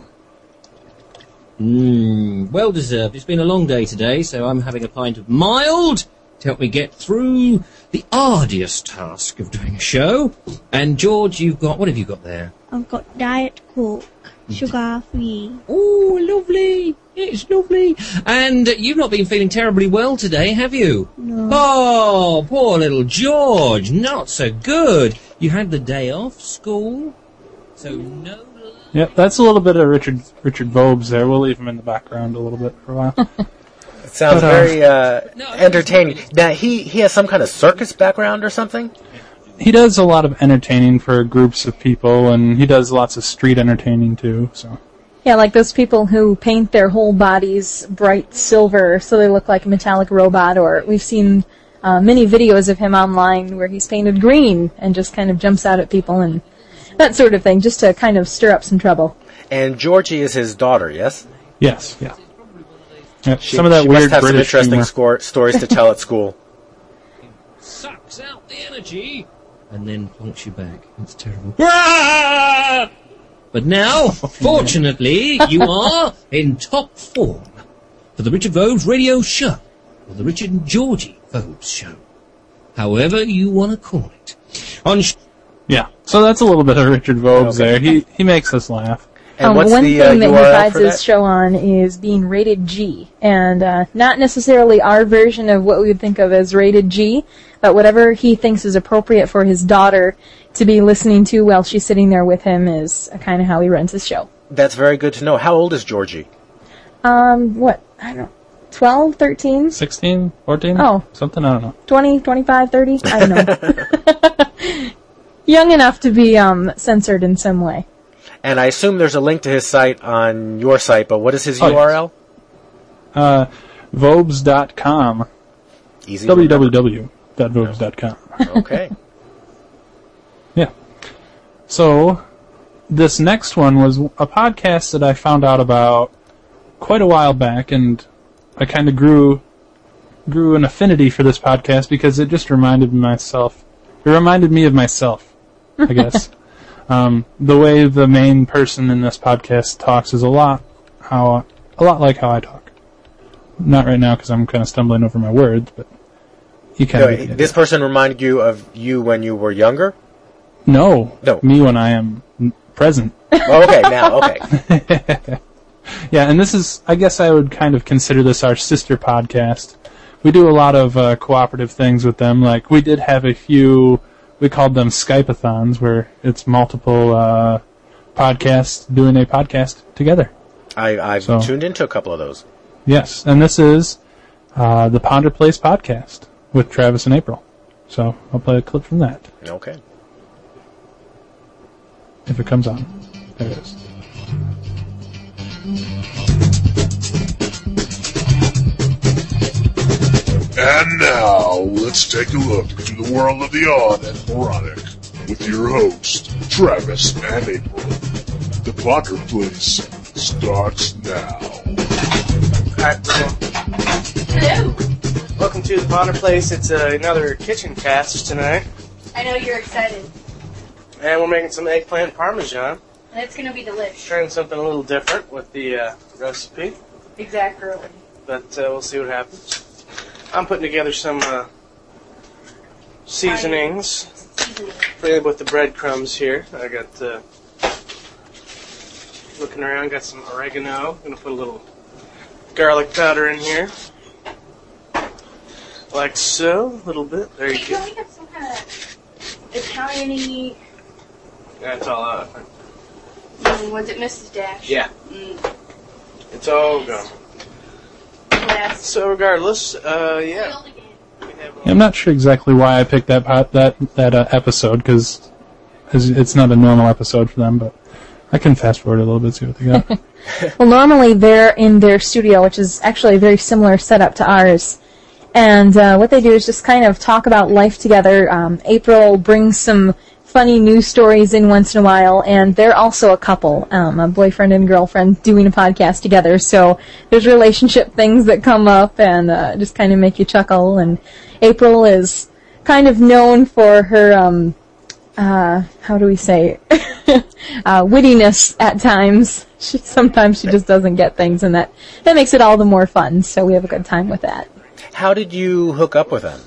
Mm, well deserved. It's been a long day today, so I'm having a pint of mild to help me get through the arduous task of doing a show. And George, you've got, what have you got there? I've got Diet Coke, sugar free. Oh, lovely. It's lovely. And uh, you've not been feeling terribly well today, have you? No. Oh, poor little George. Not so good. You had the day off school, so no... Yep, that's a little bit of Richard Richard Vobes there. We'll leave him in the background a little bit for a while. It sounds But, uh, very uh, entertaining. Now, he, he has some kind of circus background or something? He does a lot of entertaining for groups of people, and he does lots of street entertaining too, so... Yeah, like those people who paint their whole bodies bright silver so they look like a metallic robot, or we've seen uh, many videos of him online where he's painted green and just kind of jumps out at people and that sort of thing, just to kind of stir up some trouble. And Georgie is his daughter, yes? Yes, yeah. Yep, She, some of that she weird must have British some interesting humor. score, stories to tell at school. Sucks out the energy and then plonks you back. It's terrible. Ah! But now, fortunately, you are in top form. for the Richard Vobes Radio Show, or the Richard and Georgie Vobes Show, however you want to call it. On sh- Yeah, so that's a little bit of Richard Vobes Okay. there. He he makes us laugh. And Um, what's one the thing uh, that U he R L prides for his that? show on is being rated G, and uh, not necessarily our version of what we would think of as rated G, but whatever he thinks is appropriate for his daughter to be listening to while she's sitting there with him is kind of how he runs his show. That's very good to know. How old is Georgie? Um, what? I don't know. twelve, thirteen, sixteen, fourteen? Oh. Something, I don't know. twenty, twenty-five, thirty? I don't know. Young enough to be um, censored in some way. And I assume there's a link to his site on your site, but what is his Oh, U R L? Uh, Vobes dot com. Easy to w w w dot vobes dot com. Okay. Yeah. So, this next one was a podcast that I found out about quite a while back, and I kind of grew grew an affinity for this podcast because it just reminded myself. It reminded me of myself, I guess. um, the way the main person in this podcast talks is a lot how a lot like how I talk. Not right now because I'm kind of stumbling over my words, but you kind No, of get the idea. this person reminded you of you when you were younger? No, No. me when I am n- present. Oh, okay, now, okay. Yeah, and this is, I guess I would kind of consider this our sister podcast. We do a lot of uh, cooperative things with them. Like, we did have a few, we called them Skype-a-thons, where it's multiple uh, podcasts doing a podcast together. I, I've So- tuned into a couple of those. Yes, and this is uh, the Ponder Place podcast with Travis and April. So, I'll play a clip from that, Okay. if it comes on. There it is. And now, let's take a look into the world of the odd and moronic with your host, Travis and April. The Ponder Place starts now. Alright, hello. Welcome to the Ponder Place. It's uh, another kitchen cast tonight. I know you're excited. And we're making some eggplant parmesan. And it's going to be delicious. Trying something a little different with the uh, recipe. Exactly. But uh, we'll see what happens. I'm putting together some uh, seasonings for with the breadcrumbs here. I got uh, looking around, got some oregano. Gonna put a little garlic powder in here, like so, a little bit. There you Hey, go. can we have some kind of Italian-y... That's all out. Mm, was it Missus Dash? Yeah, Mm, it's all gone. yes. So regardless, uh, yeah. I'm not sure exactly why I picked that pot, that that uh, episode because it's not a normal episode for them, but I can fast forward a little bit, see what they got. Well, normally they're in their studio, which is actually a very similar setup to ours. And uh, what they do is just kind of talk about life together. Um, April brings some funny news stories in once in a while, and they're also a couple, um, a boyfriend and girlfriend doing a podcast together. So there's relationship things that come up and uh, just kind of make you chuckle. And April is kind of known for her, um, uh, how do we say, uh, wittiness at times. She, sometimes she just doesn't get things, and that, that makes it all the more fun. So we have a good time with that. How did you hook up with them?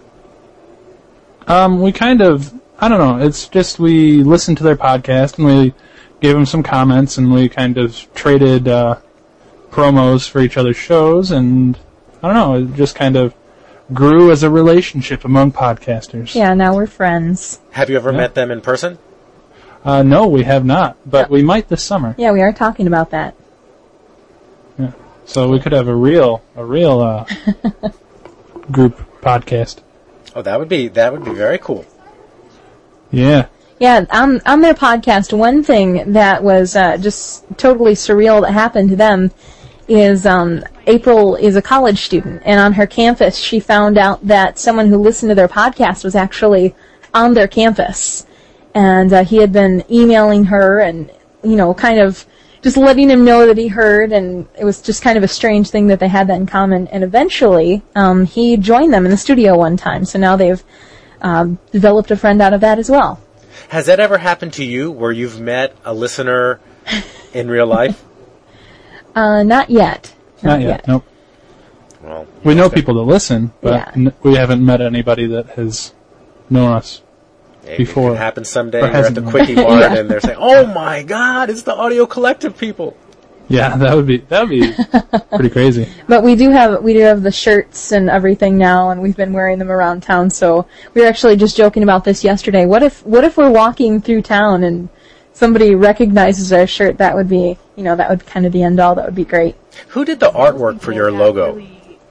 Um, we kind of, I don't know, it's just we listened to their podcast and we gave them some comments and we kind of traded uh, promos for each other's shows, and I don't know, it just kind of grew as a relationship among podcasters. Yeah, now we're friends. Have you ever Yeah. met them in person? Uh, no, we have not, but we might this summer. Yeah, we are talking about that. Yeah. So we could have a real, a real uh, group podcast. Oh, that would be that would be very cool. Yeah. Yeah, on on their podcast, one thing that was uh, just totally surreal that happened to them is um, April is a college student, and on her campus, she found out that someone who listened to their podcast was actually on their campus, and uh, he had been emailing her and, you know, kind of just letting him know that he heard, and it was just kind of a strange thing that they had that in common. And eventually, um, he joined them in the studio one time, so now they've um, developed a friend out of that as well. Has that ever happened to you, where you've met a listener in real life? Uh, not yet. Not, yet. Nope. Well, we know people that listen, but Yeah. n- we haven't met anybody that has known us It, before. it could happen someday. Or You're at hasn't the known. Quickie Mart Yeah. and they're saying, "Oh my God, it's the Audio Collective people." Yeah, that would be that would be pretty crazy. But we do have we do have the shirts and everything now, and we've been wearing them around town. So we were actually just joking about this yesterday. What if what if we're walking through town and somebody recognizes our shirt? That would be, you know, that would kind of the end all. That would be great. Who did the artwork for your logo?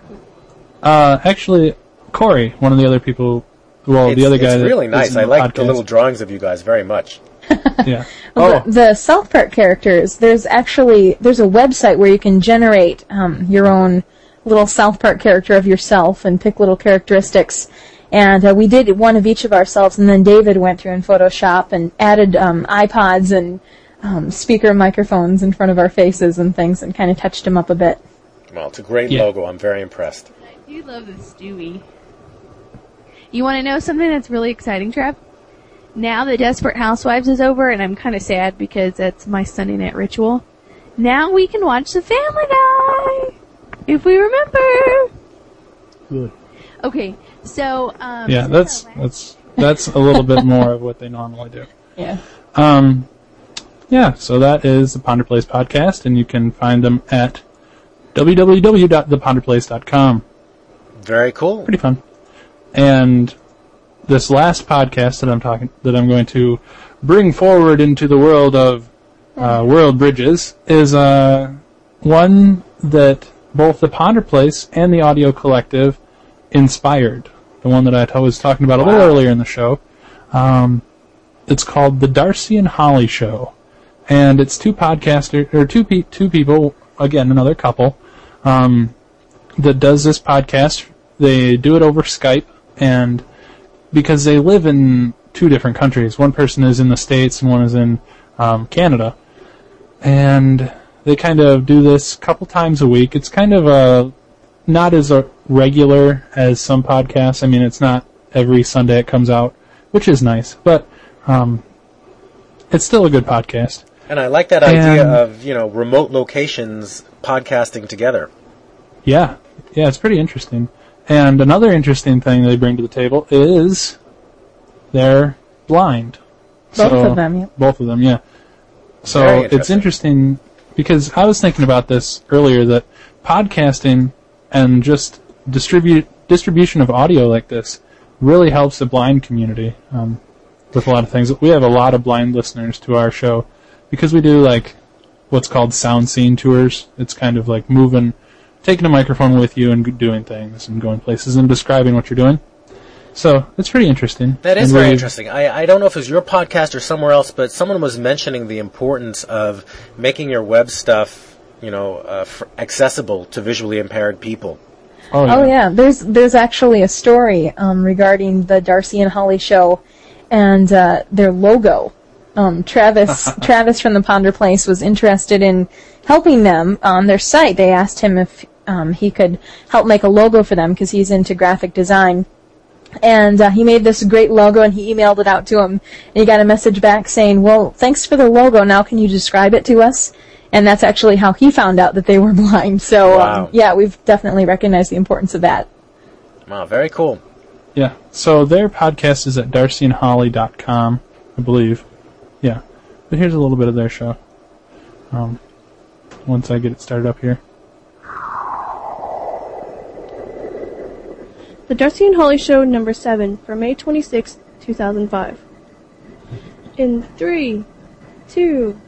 Uh, actually, Corey, one of the other people. Well, It's, the other guy. it's that really is nice. in I like the podcast. little drawings of you guys very much. Yeah. Well, Oh, the, the South Park characters. There's actually there's a website where you can generate um, your own little South Park character of yourself and pick little characteristics. And uh, we did one of each of ourselves, and then David went through in Photoshop and added um, iPods and um, speaker microphones in front of our faces and things, and kind of touched them up a bit. Well, it's a great Yeah. logo. I'm very impressed. I do love this Stewie. You want to know something that's really exciting, Trev? Now the Desperate Housewives is over, and I'm kind of sad because that's my Sunday night ritual. Now we can watch The Family Guy, if we remember. good. Okay, so um, Yeah, that's that's that's a little bit more of what they normally do. Yeah. Um, yeah, so that is the Ponder Place podcast, and you can find them at w w w dot the ponder place dot com. Very cool. Pretty fun. And this last podcast that I'm talking that I'm going to bring forward into the world of uh, World Bridges is uh, one that both the Ponder Place and the Audio Collective inspired. The one that I was talking about a little Wow. earlier in the show. Um, it's called The Darcy and Holly Show. And it's two podcasters, or two pe- two people, again, another couple, um, that does this podcast. They do it over Skype, and because they live in two different countries. One person is in the States and one is in um, Canada. And they kind of do this a couple times a week. It's kind of a, not as a regular as some podcasts. I mean, it's not every Sunday it comes out, which is nice. But um, it's still a good podcast. And I like that idea And- of, you know, remote locations podcasting together. Yeah, yeah, it's pretty interesting. And another interesting thing they bring to the table is they're blind. Both So- of them, yeah. Both of them, yeah. So Very it's interesting because I was thinking about this earlier that podcasting and just distribute distribution of audio like this really helps the blind community um, with a lot of things. We have a lot of blind listeners to our show because we do like what's called sound scene tours. It's kind of like moving, taking a microphone with you and doing things and going places and describing what you're doing. So it's pretty interesting. That is And very we- interesting. I, I don't know if it was your podcast or somewhere else, but someone was mentioning the importance of making your web stuff, you know, uh, f- accessible to visually impaired people. Oh yeah. Oh yeah, there's there's actually a story um, regarding the Darcy and Holly show and uh, their logo. Um, Travis Travis from the Ponder Place was interested in helping them on their site. They asked him if um, he could help make a logo for them because he's into graphic design. And uh, he made this great logo, and he emailed it out to him. And he got a message back saying, "Well, thanks for the logo. Now can you describe it to us?" And that's actually how he found out that they were blind. So, Wow. um, yeah, we've definitely recognized the importance of that. Wow, very cool. Yeah. So their podcast is at darcy and holly dot com, I believe. Yeah. But here's a little bit of their show. Um, once I get it started up here. The Darcy and Holly Show number seven for May twenty-sixth, two thousand five. In three, two.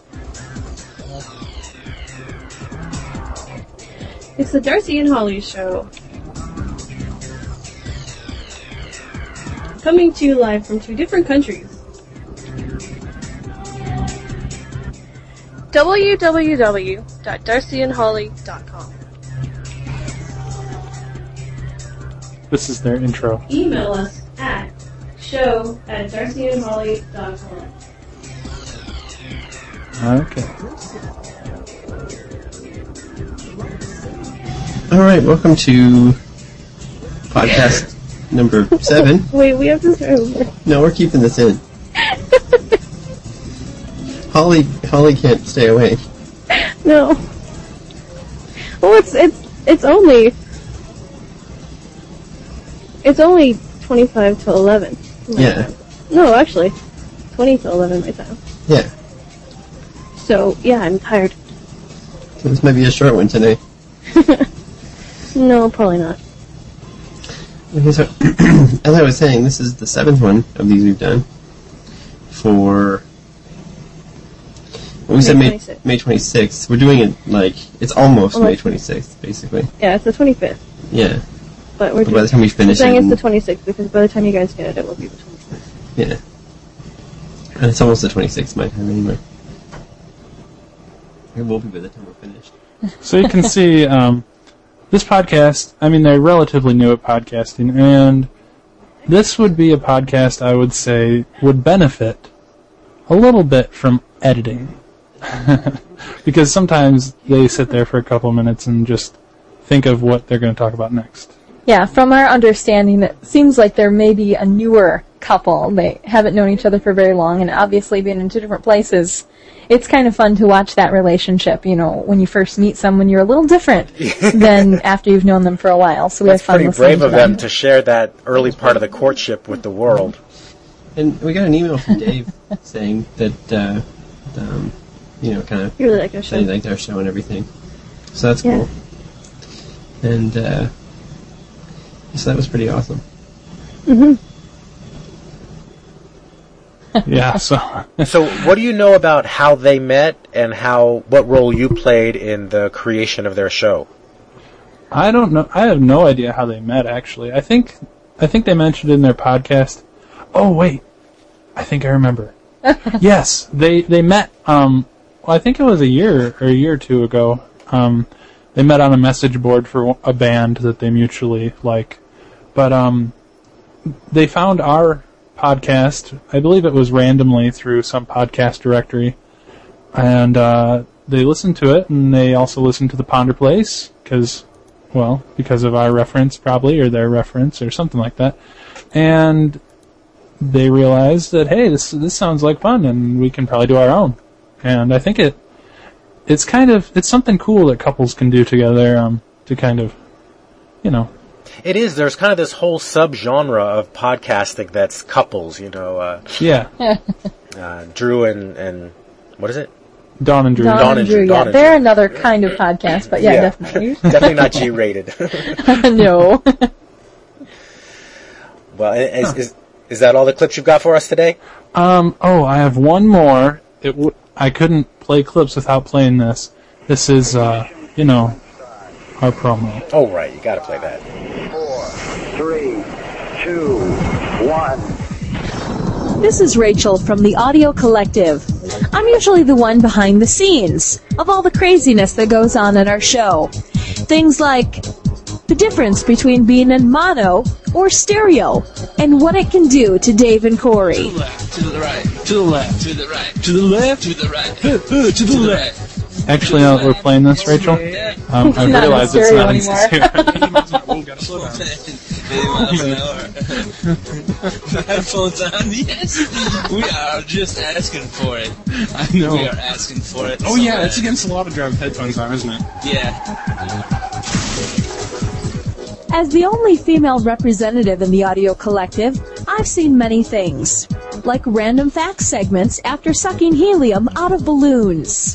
It's the Darcy and Holly Show. Coming to you live from two different countries. w w w dot darcy and holly dot com. This is their intro. Email us at show at darcy and holly dot com. Okay. All right, welcome to podcast number seven. Wait, we have to start over. No, we're keeping this in. Holly, Holly can't stay away. No. Well, it's it's it's only It's only twenty-five to eleven. Yeah. No, actually, twenty to eleven my time. Yeah. So, yeah, I'm tired. So this might be a short one today. No, probably not. Okay, so, as I was saying, this is the seventh one of these we've done. For... Well, we said May, May twenty-sixth. We're doing it, like, it's almost Well, May like- twenty-sixth, basically. Yeah, it's the twenty-fifth. Yeah. But we're But by the time we finish I'm saying it it's the and- twenty-sixth because by the time you guys get it, it will be the twenty-sixth. Yeah. And it's almost the twenty-sixth my time anyway. It will be by the time we're finished. So you can see, um, this podcast, I mean, they're relatively new at podcasting, and this would be a podcast I would say would benefit a little bit from editing. Because sometimes they sit there for a couple minutes and just think of what they're going to talk about next. Yeah, from our understanding, it seems like there may be a newer couple. They haven't known each other for very long, and obviously being in two different places, it's kind of fun to watch that relationship. You know, when you first meet someone, you're a little different than after you've known them for a while. So we That's have fun pretty listening brave to of them to share that early part of the courtship with the world. And we got an email from Dave saying that, uh, um, you know, kind of... You really like our show. He liked our show and everything. So that's Yeah. cool. And, uh... so that was pretty awesome. Mm-hmm. Yeah, so... So what do you know about how they met and how what role you played in the creation of their show? I don't know. I have no idea how they met, actually. I think I think they mentioned in their podcast. Oh, wait. I think I remember. Yes, they, they met, um, well, I think it was a year or a year or two ago. Um, they met on a message board for a band that they mutually like. But, um, they found our podcast, I believe it was randomly through some podcast directory, and, uh, they listened to it, and they also listened to the Ponder Place, because, well, because of our reference, probably, or their reference, or something like that. And they realized that, hey, this this sounds like fun, and we can probably do our own. And I think it it's kind of it's something cool that couples can do together, um, to kind of, you know. It is. There's kind of this whole subgenre of podcasting that's couples, you know. Uh, Yeah. uh, Drew and, and what is it? Dawn and Drew. Dawn, Dawn and Drew, Dawn yeah. and They're another kind of podcast, but yeah, Yeah. definitely. Definitely not G-rated. No. Well, is, is is that all the clips you've got for us today? Um. Oh, I have one more. It w- I couldn't play clips without playing this. This is, uh, you know, our promo. Oh, right. You got to play that. Three, two, one. This is Rachel from the Audio Collective. I'm usually the one behind the scenes of all the craziness that goes on at our show. Things like the difference between being in mono or stereo, and what it can do to Dave and Corey. To the left, to the right, to the left, to the right, to the left, to the right, to the left. Actually, now that we're playing this, Rachel, um, I Not in realize it's stereo not in anymore. The headphones on? Yes. We are just asking for it. I know. We are asking for it. Oh so yeah, bad. it's against the law to drive headphones on, isn't it? Yeah. As the only female representative in the Audio Collective, I've seen many things, like random facts segments after sucking helium out of balloons.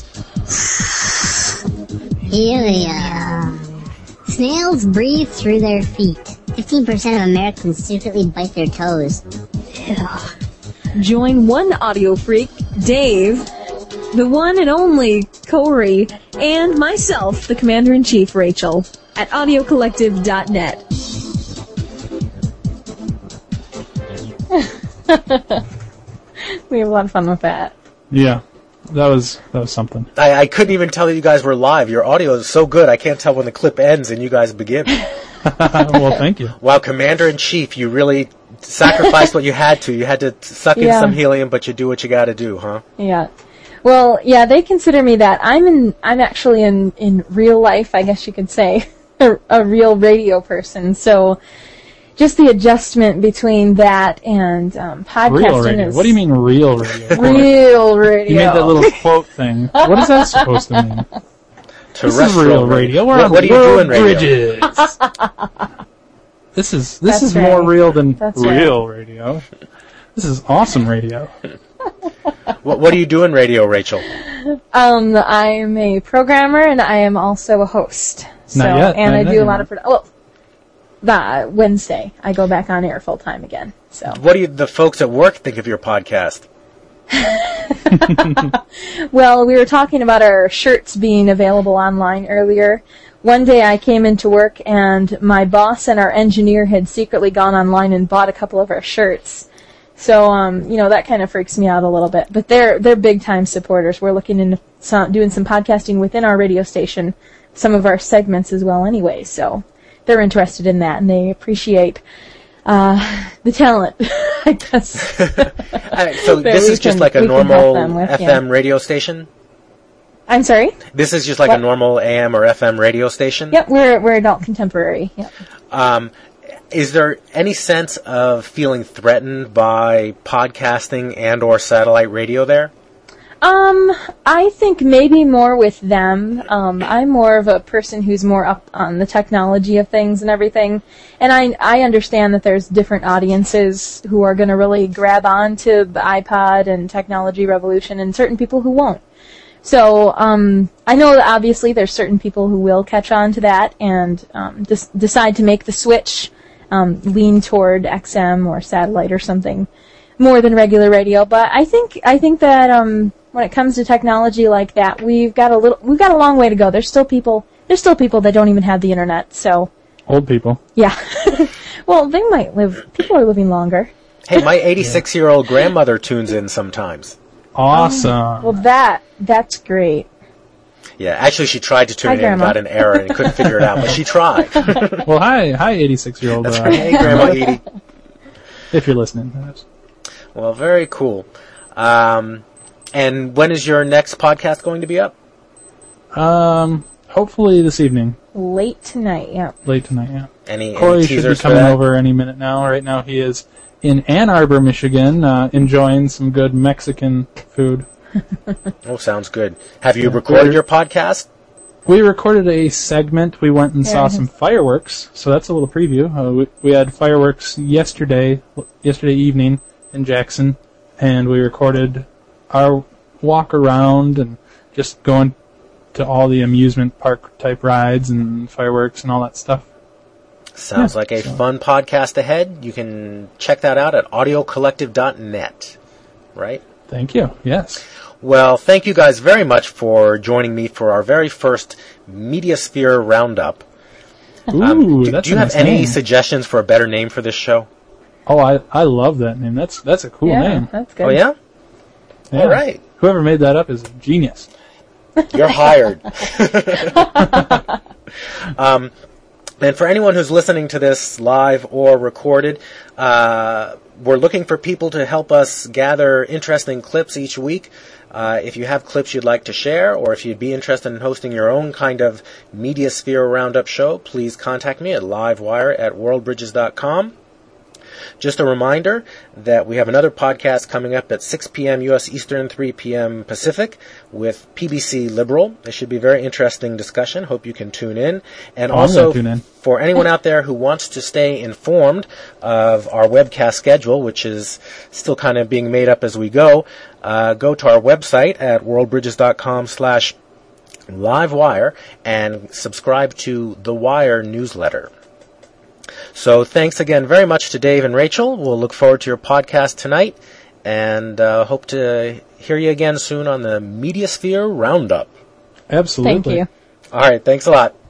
Helium. Snails breathe through their feet. fifteen percent of Americans secretly bite their toes. Ew. Join one audio freak, Dave, the one and only Corey, and myself, the Commander-in-Chief, Rachel, at audio collective dot net. We have a lot of fun with that. Yeah, that was that was something. I, I couldn't even tell that you guys were live. Your audio is so good, I can't tell when the clip ends and you guys begin. Well, thank you. Wow, Commander-in-Chief, you really sacrificed what you had to. You had to suck in Yeah. some helium, but you do what you got to do, huh? Yeah. Well, yeah, they consider me that. I'm in. I'm actually in in real life, I guess you could say, a, a real radio person. So, just the adjustment between that and um, podcasting Real radio. is What do you mean real radio? real radio. You made that little quote thing. What is that supposed to mean? This is Terrestrial real radio. radio. We're What- on what do you do World in radio? Bridges. This is this That's is right. more real than That's real radio. This is awesome radio. What, what do you do in radio, Rachel? Um, I'm a programmer and I am also a host. So, Not yet. and Not I yet, do a you lot know. of produ- well, the Wednesday I go back on air full time again. So, What do you, the folks at work think of your podcast? well, we were talking about our shirts being available online earlier. One day I came into work and my boss and our engineer had secretly gone online and bought a couple of our shirts. So, um, you know, that kind of freaks me out a little bit. But they're they're big time supporters. We're looking into some, doing some podcasting within our radio station, some of our segments as well anyway. So they're interested in that and they appreciate uh, the talent, I guess. Uh, so That this we is just can- like a we can help normal them with, F yeah. M radio station? I'm sorry? This is just like What? a normal A M or F M radio station? Yep, we're we're adult contemporary. Yep. Um, is there any sense of feeling threatened by podcasting and or satellite radio there? Um, I think maybe more with them. Um, I'm more of a person who's more up on the technology of things and everything. And I I understand that there's different audiences who are going to really grab on to the iPod and technology revolution and certain people who won't. So, um, I know that obviously there's certain people who will catch on to that and um, des- decide to make the switch, um, lean toward X M or satellite or something more than regular radio. But I think I think that um, when it comes to technology like that, we've got a little we've got a long way to go. There's still people there's still people that don't even have the internet. So Old people. yeah, well they might live. People are living longer. Hey, my eighty-six-year-old grandmother tunes in sometimes. Awesome. Well, that that's great. Yeah, actually she tried to tune Hi, in Grandma. and got an error and couldn't figure it out, but she tried. Well, hi, hi, eighty-six-year-old. That's uh, right. Hey, Grandma Edie. If you're listening. that is. Well, very cool. Um, and when is your next podcast going to be up? Um, hopefully this evening, Late tonight. Yeah. late tonight. Yeah. Any, Corey any should be teasers for coming that? over any minute now. Right now he is in Ann Arbor, Michigan, uh, enjoying some good Mexican food. Oh, sounds good. Have you recorded your podcast? We recorded a segment. We went and Yeah. saw some fireworks, so that's a little preview. Uh, we, we had fireworks yesterday, yesterday evening in Jackson, and we recorded our walk around and just going to all the amusement park type rides and fireworks and all that stuff. Sounds Yeah, like a so- fun podcast ahead. You can check that out at audio collective dot net, right? Thank you. Yes. Well, thank you guys very much for joining me for our very first Mediasphere Roundup. Ooh, Um, do, that's do you a have nice any name. suggestions for a better name for this show? Oh, I I love that name. That's that's a cool yeah, name. that's good. Oh, yeah? Yeah. All right. Whoever made that up is a genius. You're hired. um, and for anyone who's listening to this live or recorded, uh, we're looking for people to help us gather interesting clips each week. Uh, if you have clips you'd like to share, or if you'd be interested in hosting your own kind of Mediasphere Roundup show, please contact me at livewire at world bridges dot com. Just a reminder that we have another podcast coming up at six p.m. U S Eastern, three p.m. Pacific with P B C Liberal. This should be a very interesting discussion. Hope you can tune in. And Oh, I'm also, gonna tune in. for anyone out there who wants to stay informed of our webcast schedule, which is still kind of being made up as we go, uh, go to our website at world bridges dot com slash livewire and subscribe to the Wire newsletter. So thanks again very much to Dave and Rachel. We'll look forward to your podcast tonight and uh, hope to hear you again soon on the Mediasphere Roundup. Absolutely. Thank you. All right, thanks a lot.